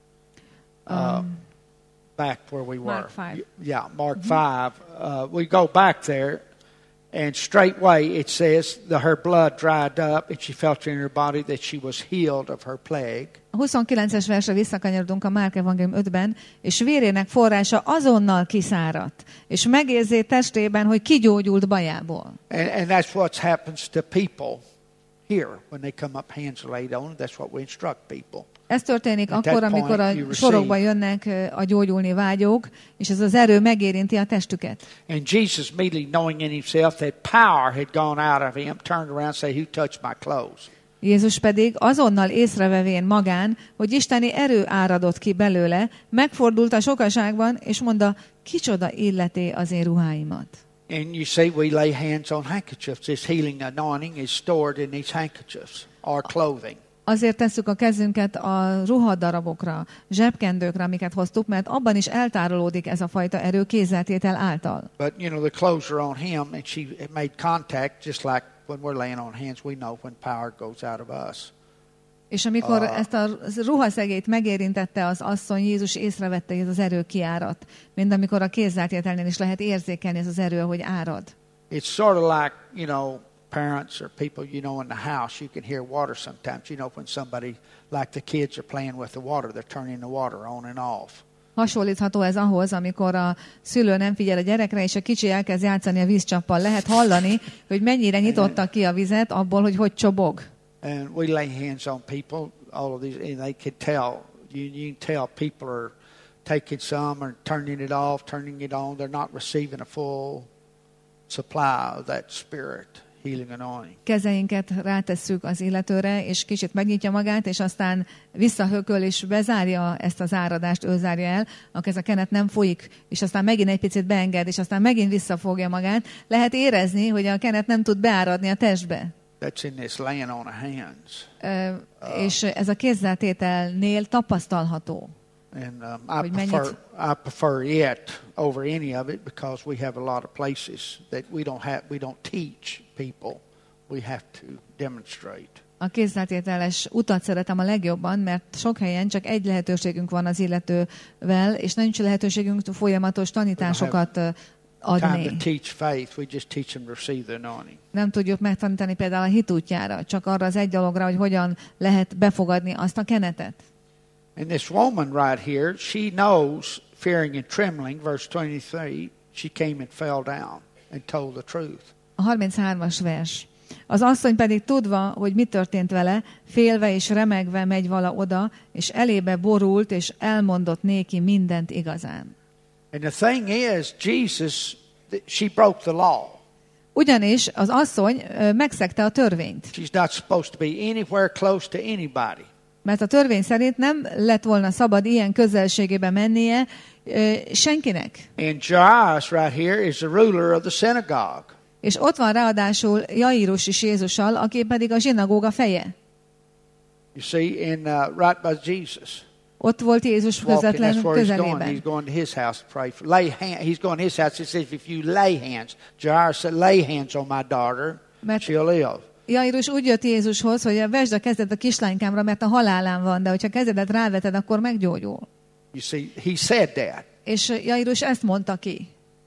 Back where we were. Mark 5. Yeah, Mark 5. We go back there, and straightway it says that her blood dried up, and she felt in her body that she was healed of her plague. A 29-es versre visszakanyarodunk a Márk evangélium 5-ben, és vérének forrása azonnal kiszáradt, és megérzi testében, hogy kigyógyult bajából. And that's what happens to people here when they come up, hands laid on. That's what we instruct people. Ez történik akkor, amikor a sorokba jönnek a gyógyulni vágyók, és ez az erő megérinti a testüket. And Jesus, immediately knowing in himself that power had gone out of him, turned around and said, "Who touched my clothes?" Jézus pedig azonnal észrevevén magán, hogy isteni erő áradott ki belőle, megfordult a sokaságban, és mondta, kicsoda illeté az én ruháimat. And you see, we lay hands on handkerchiefs. This healing anointing is stored in these handkerchiefs, our clothing. Azért tesszük a kezünket a ruhadarabokra, zsebkendőkre, amiket hoztuk, mert abban is eltárolódik ez a fajta erő kézzeltétel által. But you know, the clothes are on him, and she made contact, just like when we're laying on hands, we know when power goes out of us. És amikor ezt a ruhaszegélyt megérintette az asszony, Jézus észrevette, hogy ez az erő kiárad. Mint amikor a kézzeltételnél is lehet érzékelni ez az erő, hogy árad. It's sort of like, you know, parents or people, you know, in the house, you can hear water sometimes. You know, when somebody, like the kids are playing with the water, they're turning the water on and off. Hasonlítható ez ahhoz, amikor a szülő nem figyel a gyerekre, és a kicsi elkezd játszani a vízcsappal. Lehet hallani, hogy mennyire nyitottak ki a vizet abból, hogy csobog. And we lay hands on people, all of these, and they can tell. You can tell people are taking some or turning it off, turning it on. They're not receiving a full supply of that spirit. Healing anointing. Kezeinket rátesszük az illetőre, és kicsit megnyitja magát, és aztán visszahököl, és bezárja ezt az áradást, ő zárja el, akkor ez a kenet nem folyik, és aztán megint egy picit beenged, és aztán megint visszafogja magát. Lehet érezni, hogy a kenet nem tud beáradni a testbe. That's in this laying on of hands. És ez a kézzeltételnél tapasztalható. And I prefer it over any of it because we have a lot of places that we don't teach people. We have to demonstrate. A kézzeltételes utat szeretem a legjobban, mert sok helyen csak egy lehetőségünk van az illetővel, és nincs lehetőségünk folyamatos tanításokat adni. Nem tudjuk megtanítani például a hit útjára, csak arra az egy dologra, hogy hogyan lehet befogadni azt a kenetet. And this woman right here, she knows, fearing and trembling, verse 23, she came and fell down and told the truth. A 33-as vers. Az asszony pedig tudva, hogy mi történt vele, félve és remegve megy vala oda, és elébe borult, és elmondott néki mindent igazán. And the thing is, Jesus, she broke the law. Ugyanis az asszony megszegte a törvényt. She's not supposed to be anywhere close to anybody. Mert a törvény szerint nem lett volna szabad ilyen közelségébe mennie senkinek. And Jairus right here is the ruler of the synagogue. És ott van ráadásul Jairus is Jézussal, aki pedig a zsinagóga feje. You see, right by Jesus. Ott volt Jézus közvetlen közelében. He's going to his house to pray for. He's going to his house. He says, if you lay hands, Jairus said, lay hands on my daughter, she'll live. Jairus úgy jött Jézushoz, hogy vesd a kezed a kislánykámra, mert a halálán van, de hogyha kezedet ráveted, akkor meggyógyul. You see, he said that. És Jairus ezt mondta ki.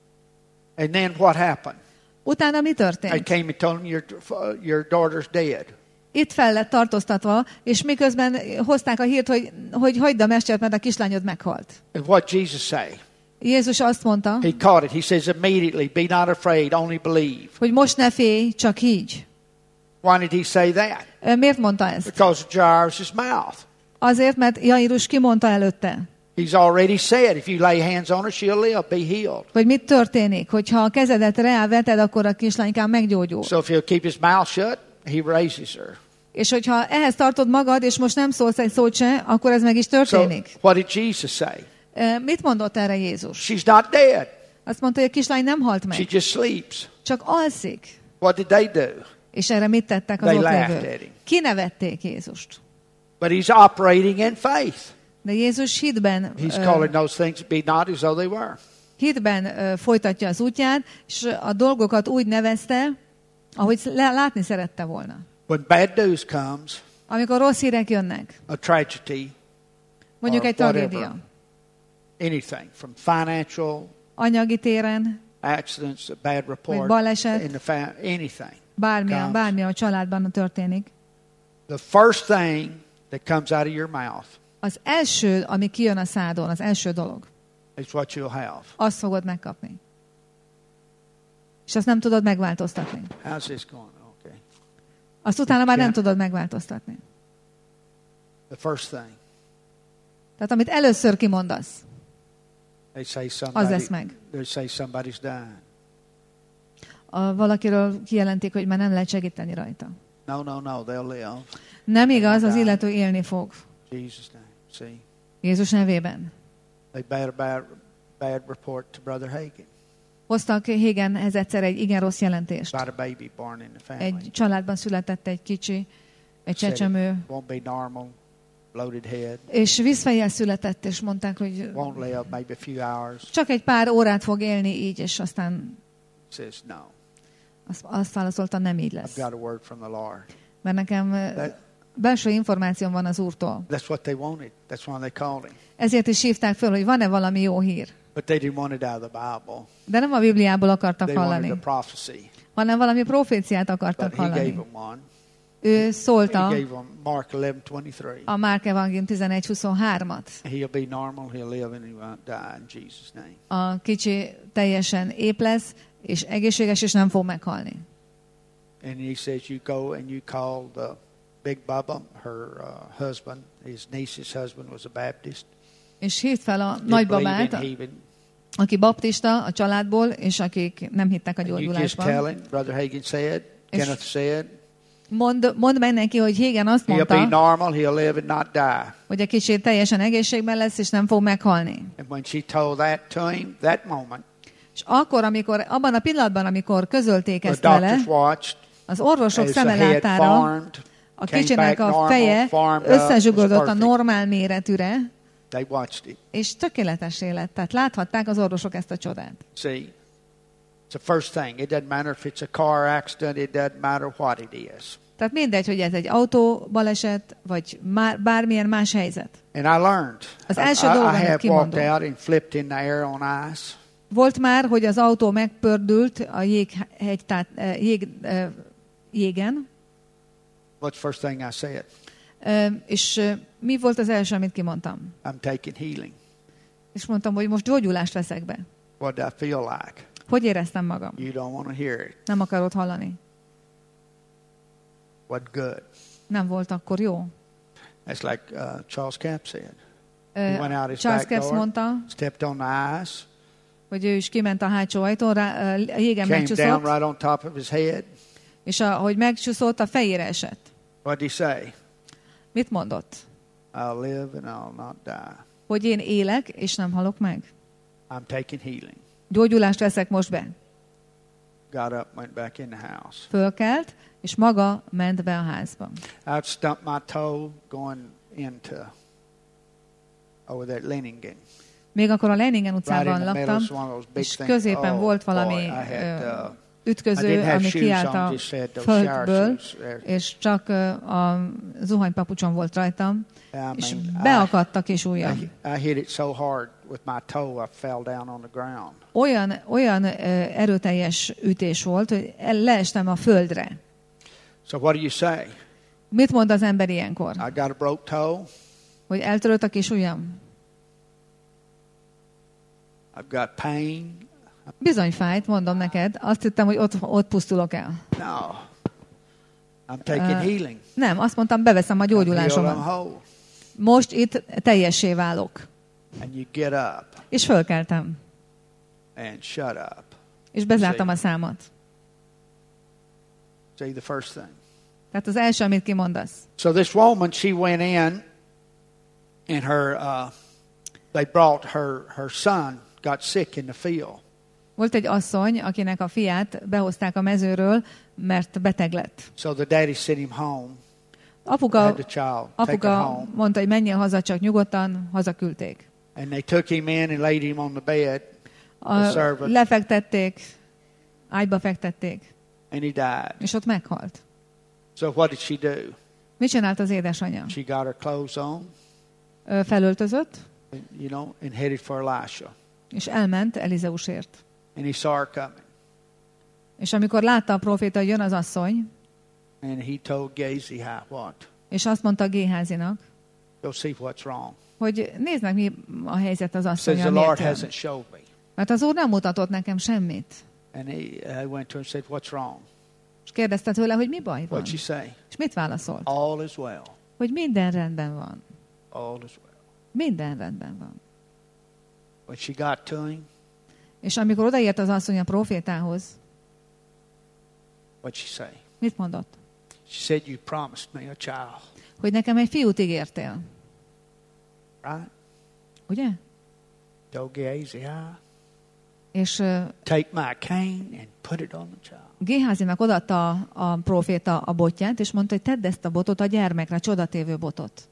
And then what happened? Utána mi történt? They came and told him your daughter's dead. Itt fel lett tartóztatva, és miközben hozták a hírt, hogy hagyd a mestert, mert a kislányod meghalt. And what Jesus say? Jézus azt mondta, he caught it. He says immediately, be not afraid, only believe. Hogy most ne félj, csak higgy. Why did he say that? Miért mondta ezt? Because of Jairus' mouth. Azért, mert Jairus kimondta előtte. He's already said, if you lay hands on her, she'll live, be healed. Hogy mit történik? Hogyha a kezedet ráveted, akkor a kislánykám meggyógyul. So if he'll keep his mouth shut, he raises her. És hogyha ehhez tartod magad, és most nem szólsz egy szót se, akkor ez meg is történik. So what did Jesus say? Mit mondott erre Jézus? She's not dead. Azt mondta, hogy a kislány nem halt meg. She just sleeps. Csak alszik. What did they do? És erre mit tettek az ott lévők? Kinevették Jézust. But he's operating in faith. De Jézus hitben he's calling those things be not as though they were. Hitben folytatja az útját, és a dolgokat úgy nevezte, ahogy látni szerette volna. When bad news comes, amikor rossz hírek jönnek, a tragedy, mondjuk egy tragédia, anything from financial, anyagi téren, accidents, a bad report, vagy baleset, in the anything, bármi a családban történik. The first thing that comes out of your mouth, az első, ami kijön a szádon, az első dolog, is what you'll have. Azt fogod megkapni. És azt nem tudod megváltoztatni. How's this going? Okay. Azt utána már nem tudod megváltoztatni. The first thing. Tehát amit először kimondasz, They say az lesz meg. They say somebody's dying. Valakiről kijelentik, hogy már nem lehet segíteni rajta. No, they'll live. Nem igaz, az illető élni fog. Jesus' name. See? Jézus nevében. They bad report to Brother Hagin. Hoztak Hagenhez egyszer egy igen rossz jelentést. About a baby born in the family. Egy családban született egy kicsi, egy csecsemő. Won't be normal, bloated head. És vízfejjel született, és mondták, hogy won't live maybe a few hours. Csak egy pár órát fog élni így, és aztán says no. Azt válaszolta, nem így lesz. I've got a word from the Lord. Mert nekem belső információm van az Úrtól. That's what they wanted. That's why they called him. Ezért is hívták föl, hogy van-e valami jó hír. But they didn't want it out of the Bible. De nem a Bibliából akartak they hallani, wanted a prophecy. hanem valami proféciát akartak But he hallani. gave them one. Ő szólta He gave them Mark 11:23. a Márk Evangélium 11:23-at. He'll be normal, he'll live, and he won't die in Jesus' name. A kicsi teljesen ép lesz, és egészséges, és nem fog meghalni. And he says, you go and you call the Big Bubba, her husband, his niece's husband was a Baptist. És hívd fel a nagybabát, aki baptista a családból, és akik nem hittek a gyógyulásban. And you just tell him, Brother Hagin said, Kenneth said, mondd meg neki, hogy Hagin azt mondta, he'll be normal, he'll live and not die. hogy a kicsi teljesen egészségben lesz, és nem fog meghalni. And when she told that to him, that moment, és akkor, abban a pillanatban, amikor közölték ezt vele, az orvosok szemelátára a kicsinek a feje összezsugodott a normál méretűre, és tökéletessé lett. Tehát láthatták az orvosok ezt a csodát. See, it's the first thing. It doesn't matter if it's a car accident, it doesn't matter what it is. Tehát mindegy, hogy ez egy autóbaleset, vagy bármilyen más helyzet. And I learned. Az első dolog, amit kimondom. I have walked out and flipped in the air on ice. Volt már, hogy az autó megpördült a jégen. What's the first thing I said? És mi volt az első, amit kimondtam? I'm taking healing. És mondtam, hogy most gyógyulást veszek be. What do I feel like? Hogy éreztem magam? You don't want to hear it. Nem akarod hallani. What good? Nem volt akkor jó. That's like Charles Capps said. He went out his Charles back Capps door, mondta, stepped on the ice, hogy ő is kiment a hátsó ajtón, a jégen came megcsúszott, down right on top of his head. És ahogy megcsúszott, a fejére esett. What did he say? Mit mondott? I'll live and I'll not die. Hogy én élek, és nem halok meg. I'm taking healing. Gyógyulást veszek most be. Got up, went back in the house. Fölkelt, és maga ment be a házba. I'd stumped my toe going into over that Leningen. Még akkor a Leningen utcában laktam, és középen volt valami ütköző, ami kiállt a földből, és csak a zuhanypapucsom volt rajtam, és beakadtak és ujjam. Olyan erőteljes ütés volt, hogy leestem a földre. So what do you say? Mit mond az ember ilyenkor? I got a broke toe. Hogy eltörött a kis ujjam? I've got pain. Bizony fájt, mondom neked. Azt hittem, hogy ott pusztulok el. No. I'm taking healing. Nem, azt mondtam, beveszem a gyógyulásomat. Most itt teljessé válok. And you get up. És fölkeltem. And shut up. És bezártam a számat. See the first thing. Tehát az első, amit kimondasz. So this woman, she went in, and they brought her son, got sick in the field. Volt egy asszony, akinek a fiát behozták a mezőről, mert beteg lett. So the daddy sent him home. Apuka mondta, hogy menjél haza, csak nyugodtan, hazaküldték. And they took him in and laid him on the bed. Lefektették, ágyba fektették. And he died. És ott meghalt. So what did she do? Mit csinált az édesanyja? She got her clothes on. Felöltözött. You know, and headed for Elisha. És elment Elizeusért. And he saw her coming. És amikor látta a próféta, hogy jön az asszony, and he told Gehazi what? És azt mondta Géházinak, go see what's wrong. Hogy nézd meg, mi a helyzet az asszonnyal. Mert az Úr nem mutatott nekem semmit. And he went to her and said, what's wrong? És kérdezte tőle, hogy mi baj van. What'd she say? És mit válaszolt? All is well. Hogy minden rendben van. All is well. Minden rendben van. When she got to him, és amikor odaért az asszony a prófétához, what'd she say? Mit mondott? She said, you promised me a child. Hogy nekem egy fiút ígértél. Right? Ugye? Told Gehazi, és take my cane and put it on the child. Géházinak odaadta a próféta a botját, és mondta, hogy tedd ezt a botot a gyermekre, csodatévő botot.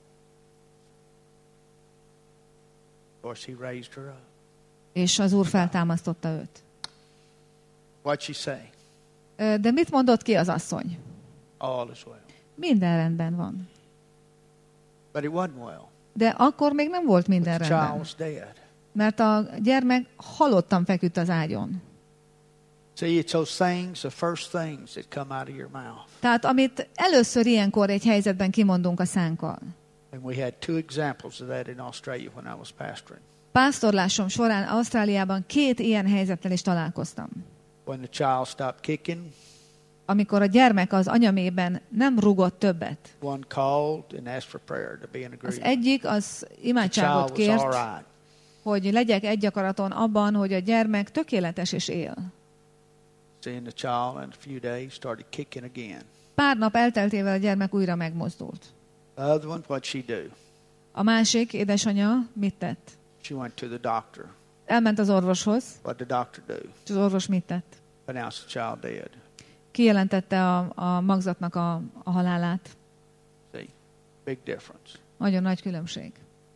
Of course, he raised her up. És az Úr feltámasztotta őt. What'd she say? De mit mondott ki az asszony? All is well. Minden rendben van. But it wasn't well. De akkor még nem volt minden The child rendben. was dead. Mert a gyermek halottan feküdt az ágyon. See, it's those things, the first things that come out of your mouth. Tehát amit először ilyenkor egy helyzetben kimondunk a szánkkal. And we had 2 examples of that in Australia when I was pastoring. Pásztorlásom során Ausztráliában 2 ilyen helyzettel is találkoztam. When the child stopped kicking, amikor a gyermek az anyamében nem rugott többet. One called and asked for prayer to be in agreement. Az egyik az imádságot kért, hogy legyek egy akaraton abban, hogy a gyermek tökéletes és él. Seeing the child in a few days started kicking again. Pár nap elteltével a gyermek újra megmozdult. The other one, what'd she do? A másik édesanyja mit tett? She went to the doctor. Elment az orvoshoz. What did the doctor do? Az orvos mit tett? Pronounced the child dead. Kijelentette a magzatnak a halálát. See, big difference. Nagyon nagy különbség.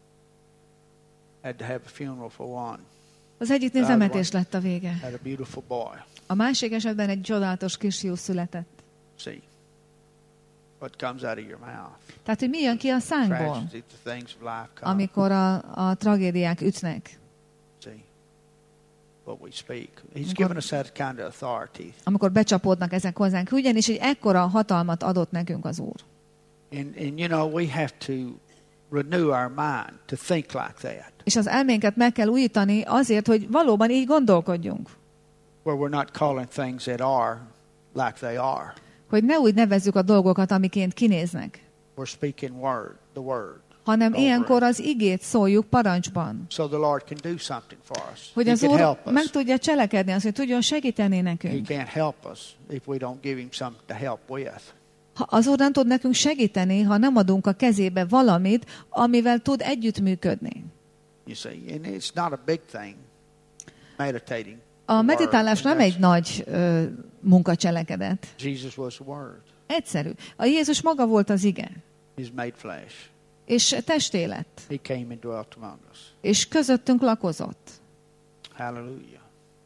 Had to have a funeral for one. Az egyiknél temetés lett a vége. Had a beautiful boy. A másik esetben egy csodálatos kisfiú született. See, what comes out of your mouth. Tehát, hogy mi jön ki a szánkból, amikor a tragédiák ütnek. See, what we speak. He's given us that kind of authority. Amikor becsapódnak ezek hozzánk, ugyanis egy ekkora hatalmat adott nekünk az Úr. And you know, we have to renew our mind to think like that. És az elménket meg kell újítani azért, hogy valóban így gondolkodjunk. Where we're not calling things that are like they are. Hogy ne úgy nevezzük a dolgokat, amiként kinéznek. We're speaking the word. Hanem ilyenkor az igét szóljuk parancsban. So the Lord can do something for us. Hogy az Úr meg tudja cselekedni, azt, hogy tudjon segíteni nekünk. He can't help us if we don't give him something to help with. Az Úr nem tud nekünk segíteni, ha nem adunk a kezébe valamit, amivel tud együttműködni. You see, and it's not a big thing. Meditating. A meditálás nem egy nagy munkacselekedet. Jesus was the word. Egyszerű. A Jézus maga volt az ige. He's made flesh. És testé lett. He came and dwelt among us. És közöttünk lakozott. Hallelujah.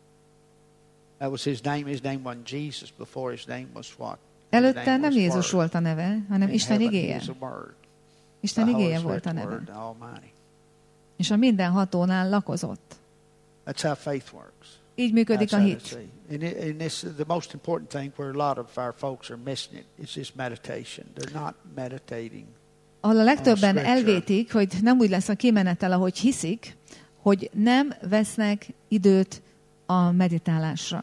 That was his name. His name wasn't Jesus before. His name was what? Előtte nem Jézus volt a neve, hanem Isten igéje. Isten igéje volt a neve. És a mindenhatónál lakozott. That's how faith works. Így működik a hit. And this the most important thing where a lot of our folks are missing it is this meditation. They're not meditating. Ahol a legtöbben elvétik, hogy nem úgy lesz a kimenetel, ahogy hiszik, hogy nem vesznek időt a meditálásra.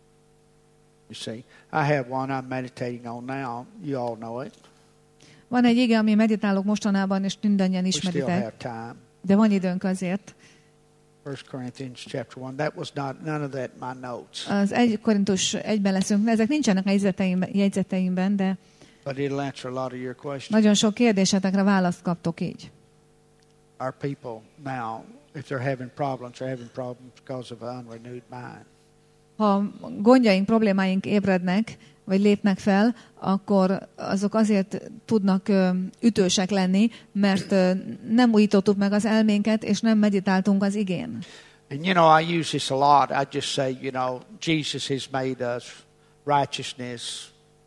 You see, I have one I'm meditating on now. You all know it. Van egy ige, ami meditálok mostanában, és mindannyian ismeritek. De van időnk azért. 1 Corinthians chapter 1. That was none of that my notes. Az 1 Korintus 1-ben leszünk. Ezek nincsenek a jegyzeteimben, de but it'll answer a lot of your questions. Nagyon sok kérdésetekre választ kaptok így. Our people now, if they're having problems because of an unrenewed mind. Ha gondjaink, problémáink ébrednek, vagy lépnek fel, akkor azok azért tudnak ütősek lenni, mert nem újítottuk meg az elménket, és nem meditáltunk az igén. And you know, I use this a lot. I just say, you know, Jesus has made us righteousness,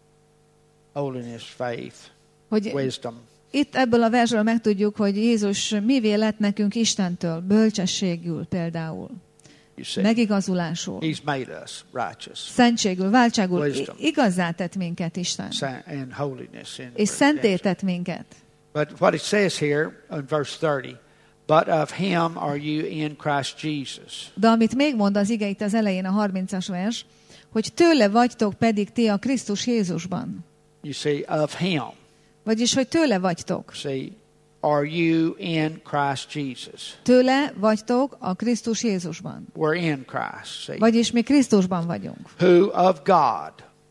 holiness, faith, wisdom. Itt ebből a versről megtudjuk, hogy Jézus mivé lett nekünk Istentől, bölcsességül például. Megigazulásul. He's made us righteous. Szentségül, váltságul. Igazzá tett minket Isten. And holiness. És szenté tett minket. But what it says here in verse 30, but of him are you in Christ Jesus. De amit még mond az ige itt az elején, a 30-as vers, hogy tőle vagytok pedig ti a Krisztus Jézusban. You see, of him. Vagyis, hogy tőle vagytok. See, are you in Christ Jesus? Tőle vagytok a Krisztus Jézusban. We're in Christ. See? Vagyis mi Krisztusban vagyunk. Who of God?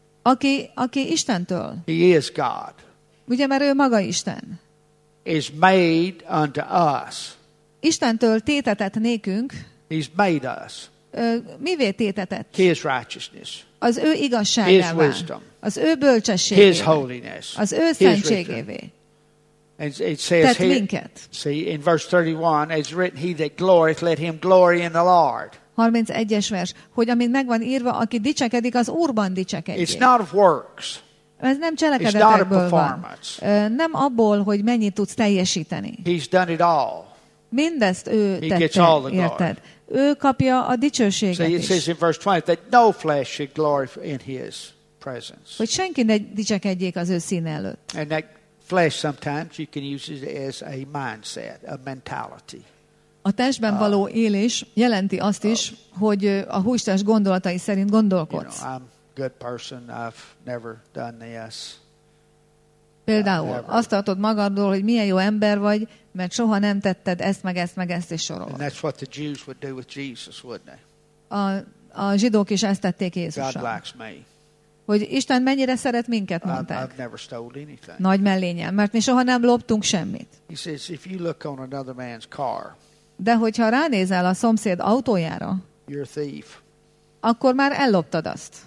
Aki Istentől. He is God. Ugye, mert ő maga Isten. Is made unto us. Istentől tétetett nékünk. He's made us. Mivé tétetett? His righteousness. Az ő igazságává. His wisdom. Az ő bölcsességévé. His holiness. Az ő szentségévé. And it says here, minket. See, in verse 31, it's written, he that glorieth, let him glory in the Lord. 31-es vers, hogy amint megvan írva, aki dicsekedik, az Úrban dicsekedjék. It's not of works. Ez nem cselekedetekből van. Nem abból, hogy mennyit tudsz teljesíteni. He's done it all. Mindezt ő tette, érted? Ő kapja a dicsőséget is. It says in verse 20 that no flesh should glory in his presence. Hogy senki ne dicsekedjék az ő színe előtt. And that flesh sometimes you can use it as a mindset, a mentality. A testben való élés jelenti azt is, hogy a hústest gondolatai szerint gondolkodsz. I'm a good person, I've never done this. Például azt tartod magadról, hogy milyen jó ember vagy, mert soha nem tetted ezt, meg ezt, meg ezt, és sorolod. And that's what the Jews would do with Jesus, wouldn't they? A zsidók is ezt tették God Jézussal. likes me. Hogy Isten mennyire szeret minket, mondták. I've never stole anything. Nagy mellényen, mert mi soha nem loptunk semmit. He says, if you look on another man's car, De hogyha ránézel a szomszéd autójára, you're a thief. akkor már elloptad azt.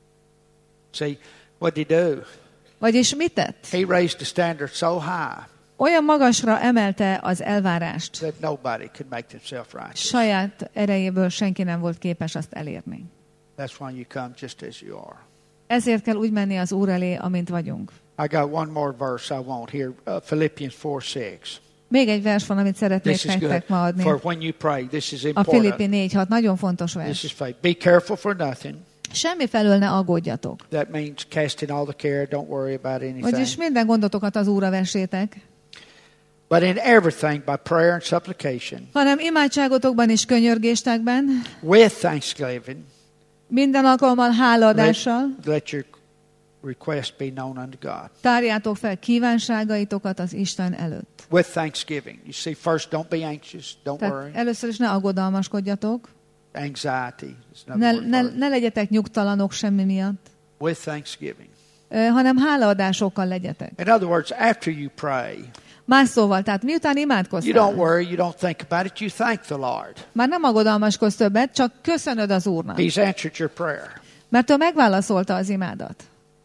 See, what did he do? Vagyis mit tett? He raised the standard so high Olyan magasra emelte az elvárást, that nobody could make themselves righteous. saját erejéből senki nem volt képes azt elérni. That's why you come just as you are. Ezért kell úgy menni az Úr elé, amint vagyunk. I got one more verse I want here, Philippians 4:6. Még egy vers van, amit szeretnék This is good nektek ma adni. for when you pray. This is A important. Filippi 4:6 nagyon fontos This vers. is faith. Be careful for nothing. Semmi felől ne aggódjatok. That means casting all the care. Don't worry about anything. Vagyis minden gondotokat az Úrra vessétek, But in everything by prayer and supplication, hanem imádságotokban és könyörgéstekben, with thanksgiving, minden alkalommal hálaadással let your request be known unto God. tárjátok fel kívánságaitokat az Isten előtt. With thanksgiving. You see, first, don't be anxious. Don't Tehát worry. először is ne aggodalmaskodjatok, Anxiety is another word for it. ne legyetek nyugtalanok semmi miatt, With thanksgiving. hanem hálaadásokkal legyetek. In other words, after you pray, Más szóval, tehát miután you don't imádkoztál, worry, you don't think about it, you thank the Lord. már nem aggodalmaskodsz többet, csak köszönöd az Úrnak. He's answered your prayer. Mert ő megválaszolta az imádat.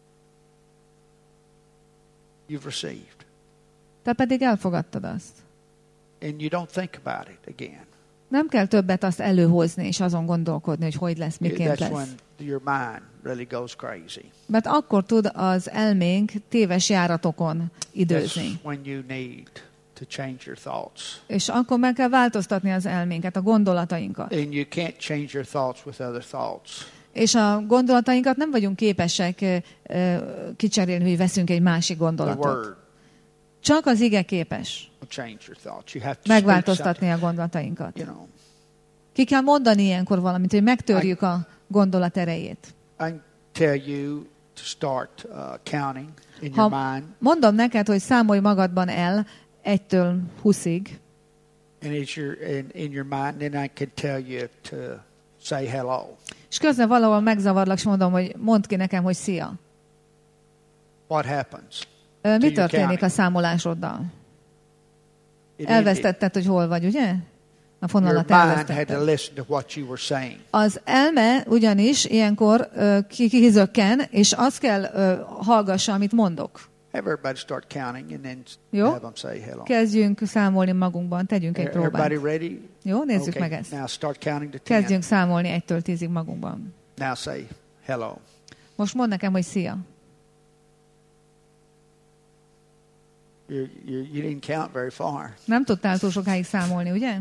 You've received. Te pedig elfogadtad azt. And you don't think about it again. Nem kell többet azt előhozni, és azon gondolkodni, hogy lesz, miként That's when lesz. your mind really goes crazy. Mert akkor tud az elménk téves járatokon időzni. That's when you need to change your thoughts. És akkor meg kell változtatni az elménket, a gondolatainkat. And you can't change your thoughts with other thoughts. És a gondolatainkat nem vagyunk képesek kicserélni, hogy veszünk egy másik The gondolatot. Word Csak az ige képes will change your thoughts. You have to speak megváltoztatni a gondolatainkat. something, you know. Ki kell mondani ilyenkor valamit, hogy megtörjük a gondolat erejét. I can tell you to start counting in your Ha mind. mondom neked, hogy számolj magadban el 1-től 20-ig, And as you're in your mind, then I can tell you to say hello. és közben valahol megzavarlak, és mondom, hogy mondd ki nekem, hogy szia. What happens? Mi történik a számolásoddal? It Elvesztetted, hogy hol vagy, ugye? A fonalat your mind had to elvesztetted. listen to what you were saying. Az elme ugyanis ilyenkor kizökken, és azt kell hallgassa, amit mondok. Have everybody start counting and then Jó? have them say hello. Kezdjünk számolni magunkban, tegyünk egy próbát. Everybody ready? Jó, nézzük Okay, meg ezt. now start counting to 10. Kezdjünk számolni 1-től 10-ig magunkban. Now say hello. Most mondd nekem, hogy szia. You didn't count very far. Nem tudtál túl sokáig számolni, ugye?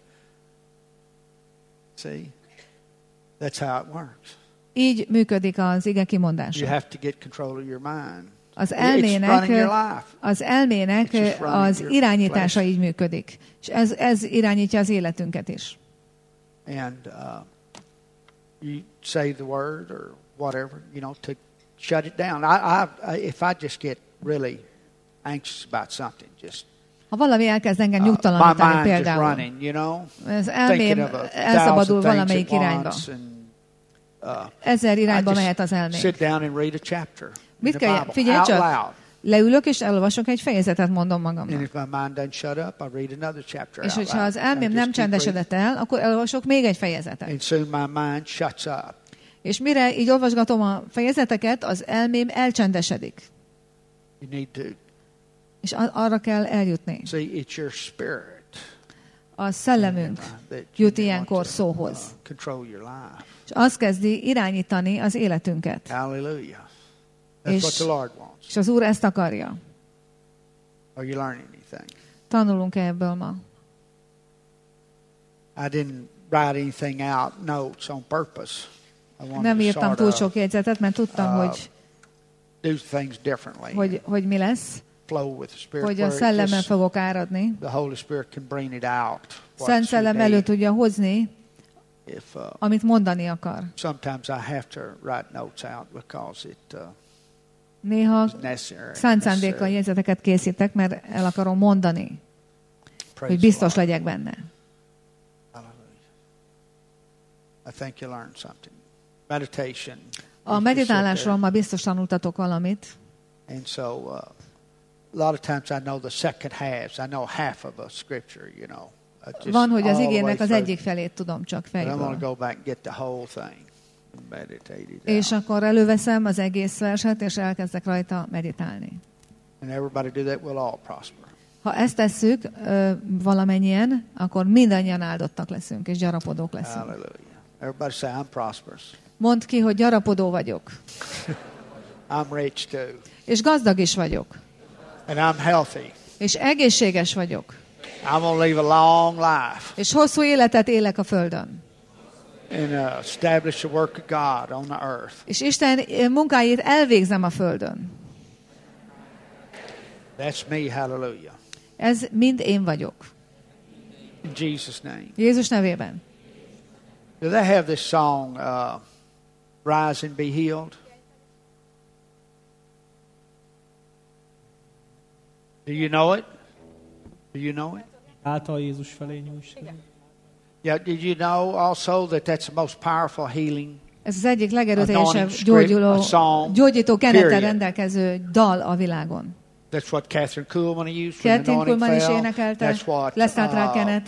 See? That's how it works. Így működik az ige You kimondása. have to get control of your mind. Az It's running your life. elmének It's just running az your irányítása flesh. így működik. És ez irányítja az életünket is. And you say the word or whatever, you know, to shut it down. If I just get really anxious about something, just Ha valami elkezd engem my nyugtalanítani mind just például, running, you know, az thinking elmém of a elszabadul thousand things valamelyik at irányba. once, and 1000 irányba I just mehet az elménk. sit down and read a chapter Mit in the kell? Bible Figyelj out csak! loud. Leülök és elolvasok egy fejezetet, mondom And magamnak. if my mind doesn't shut up, I read another chapter És out hogyha loud. az I elmém just nem keep csendesedett el, akkor elolvasok még egy fejezetet. reading. And soon my mind shuts up. És mire így olvasgatom a fejezeteket, az elmém elcsendesedik. You need to És arra kell eljutni. see it's your spirit A szellemünk that you jut want ilyenkor to, szóhoz. control your life. És az kezdi irányítani az életünket. Hallelujah. That's És- what the Lord wants. És az Úr ezt akarja. Are you learning anything? Tanulunk-e ebből ma? I didn't write anything out, notes on purpose. Nem írtam túl sok jegyzetet, mert tudtam, hogy do things differently. Hogy mi lesz. Flow with the Spirit. Hogy a Szellemmel fogok áradni. The Holy Spirit can bring it out. Szent Szellem elő tudja hozni, amit mondani akar. Sometimes I have to write notes out because it néha szánt szándékkal jegyzeteket készítek, mert el akarom mondani, hogy biztos legyek benne. I think you learned something. Meditation. A meditálásról ma biztos tanultatok valamit. And so a lot of times I know the second halves. I know half of a scripture, you know. Van, hogy az igének az egyik felét tudom csak fejből. És akkor előveszem az egész verset, és elkezdek rajta meditálni. Ha ezt tesszük valamennyien, akkor mindannyian áldottak leszünk, és gyarapodók leszünk. Mondd ki, hogy gyarapodó vagyok. És gazdag is vagyok. És egészséges vagyok. I'm going to live a long life. És hosszú életet élek a földön. And establish the work of God on the earth. És Isten munkáit elvégzem a földön. That's me, hallelujah. Ez mind én vagyok. In Jesus' name. Jézus nevében. Do they have this song, Rise and Be Healed? Do you know it? Do you know it? Által Jézus felé nyújts. Yeah, did you know also that that's the most powerful healing? Ez az egyik legerőteljesebb gyógyító kenettel rendelkező dal a világon. That's what Catherine Kuhlman used. Catherine Kuhlman is énekelte. Leszállt rá kenet.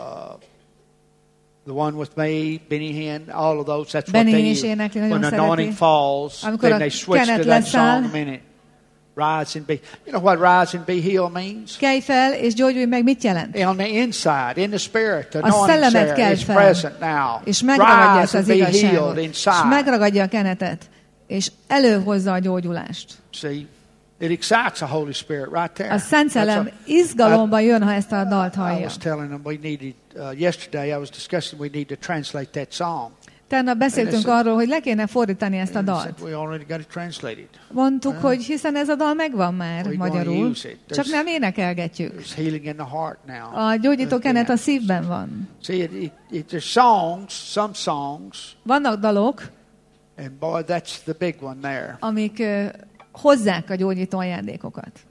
The one with me, Benny Hinn, all of those. That's what Benny they is use. énekli, When the anointing falls, then they switch to that song a minute. Rise and be. You know what rise and be healed means? Kelj fel és gyógyulj meg mit jelent? On the inside, in the spirit, the a szellemet kell is present now. És megragadja ezt az igazságot. És megragadja a kenetet. És előhozza a gyógyulást. See, it excites the Holy Spirit right there. A Szent Szellem izgalomban jön, ha ezt a dalt hallja. I was telling them we needed, yesterday I was discussing we need to translate that song. Tegnap beszéltünk arról, hogy le kéne fordítani ezt a dalt. Mondtuk, hogy hiszen ez a dal megvan már magyarul, csak nem énekelgetjük. A gyógyító kenet a szívben van. Vannak dalok, amik hozzák a gyógyító ajándékokat.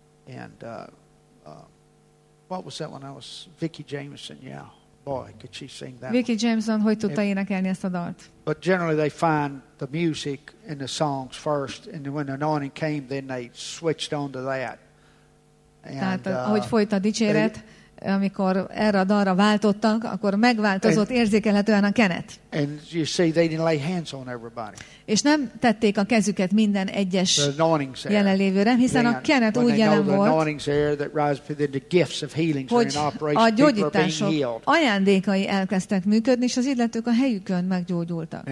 What was that one? That was Vicki Jameson, yeah. Boy, could she sing that. Vicki Jameson hogy tudta énekelni ezt a dalt? But generally they find the music in the songs first, and when the anointing came, then they switched on to that. Tehát ahogy folyt a dicséret, amikor erre a dalra váltottak, akkor megváltozott érzékelhetően a kenet. And you see, they didn't lay hands on everybody. És nem tették a kezüket minden egyes jelenlévőre, hiszen a kenet úgy jelen volt, hogy a gyógyítások ajándékai elkezdtek működni, és az illetők a helyükön meggyógyultak.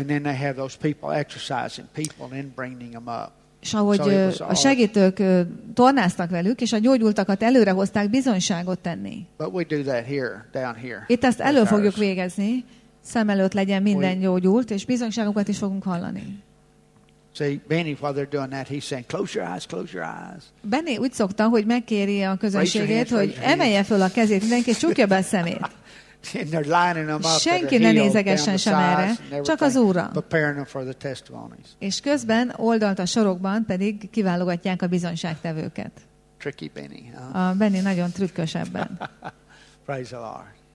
És ahogy a segítők tornáztak velük, és a gyógyultakat előre hozták bizonyságot tenni. Itt ezt elő fogjuk végezni, szem előtt legyen minden gyógyult, és bizonyságokat is fogunk hallani. Benny úgy szokta, hogy megkéri a közönségét, hogy emelje föl a kezét mindenki, és csukja be a szemét. Senki ne nézegessen sem erre, csak az Úrra. És közben oldalt a sorokban pedig kiválogatják a bizonyságtevőket. A Benny nagyon trükkös ebben. Praise the Lord.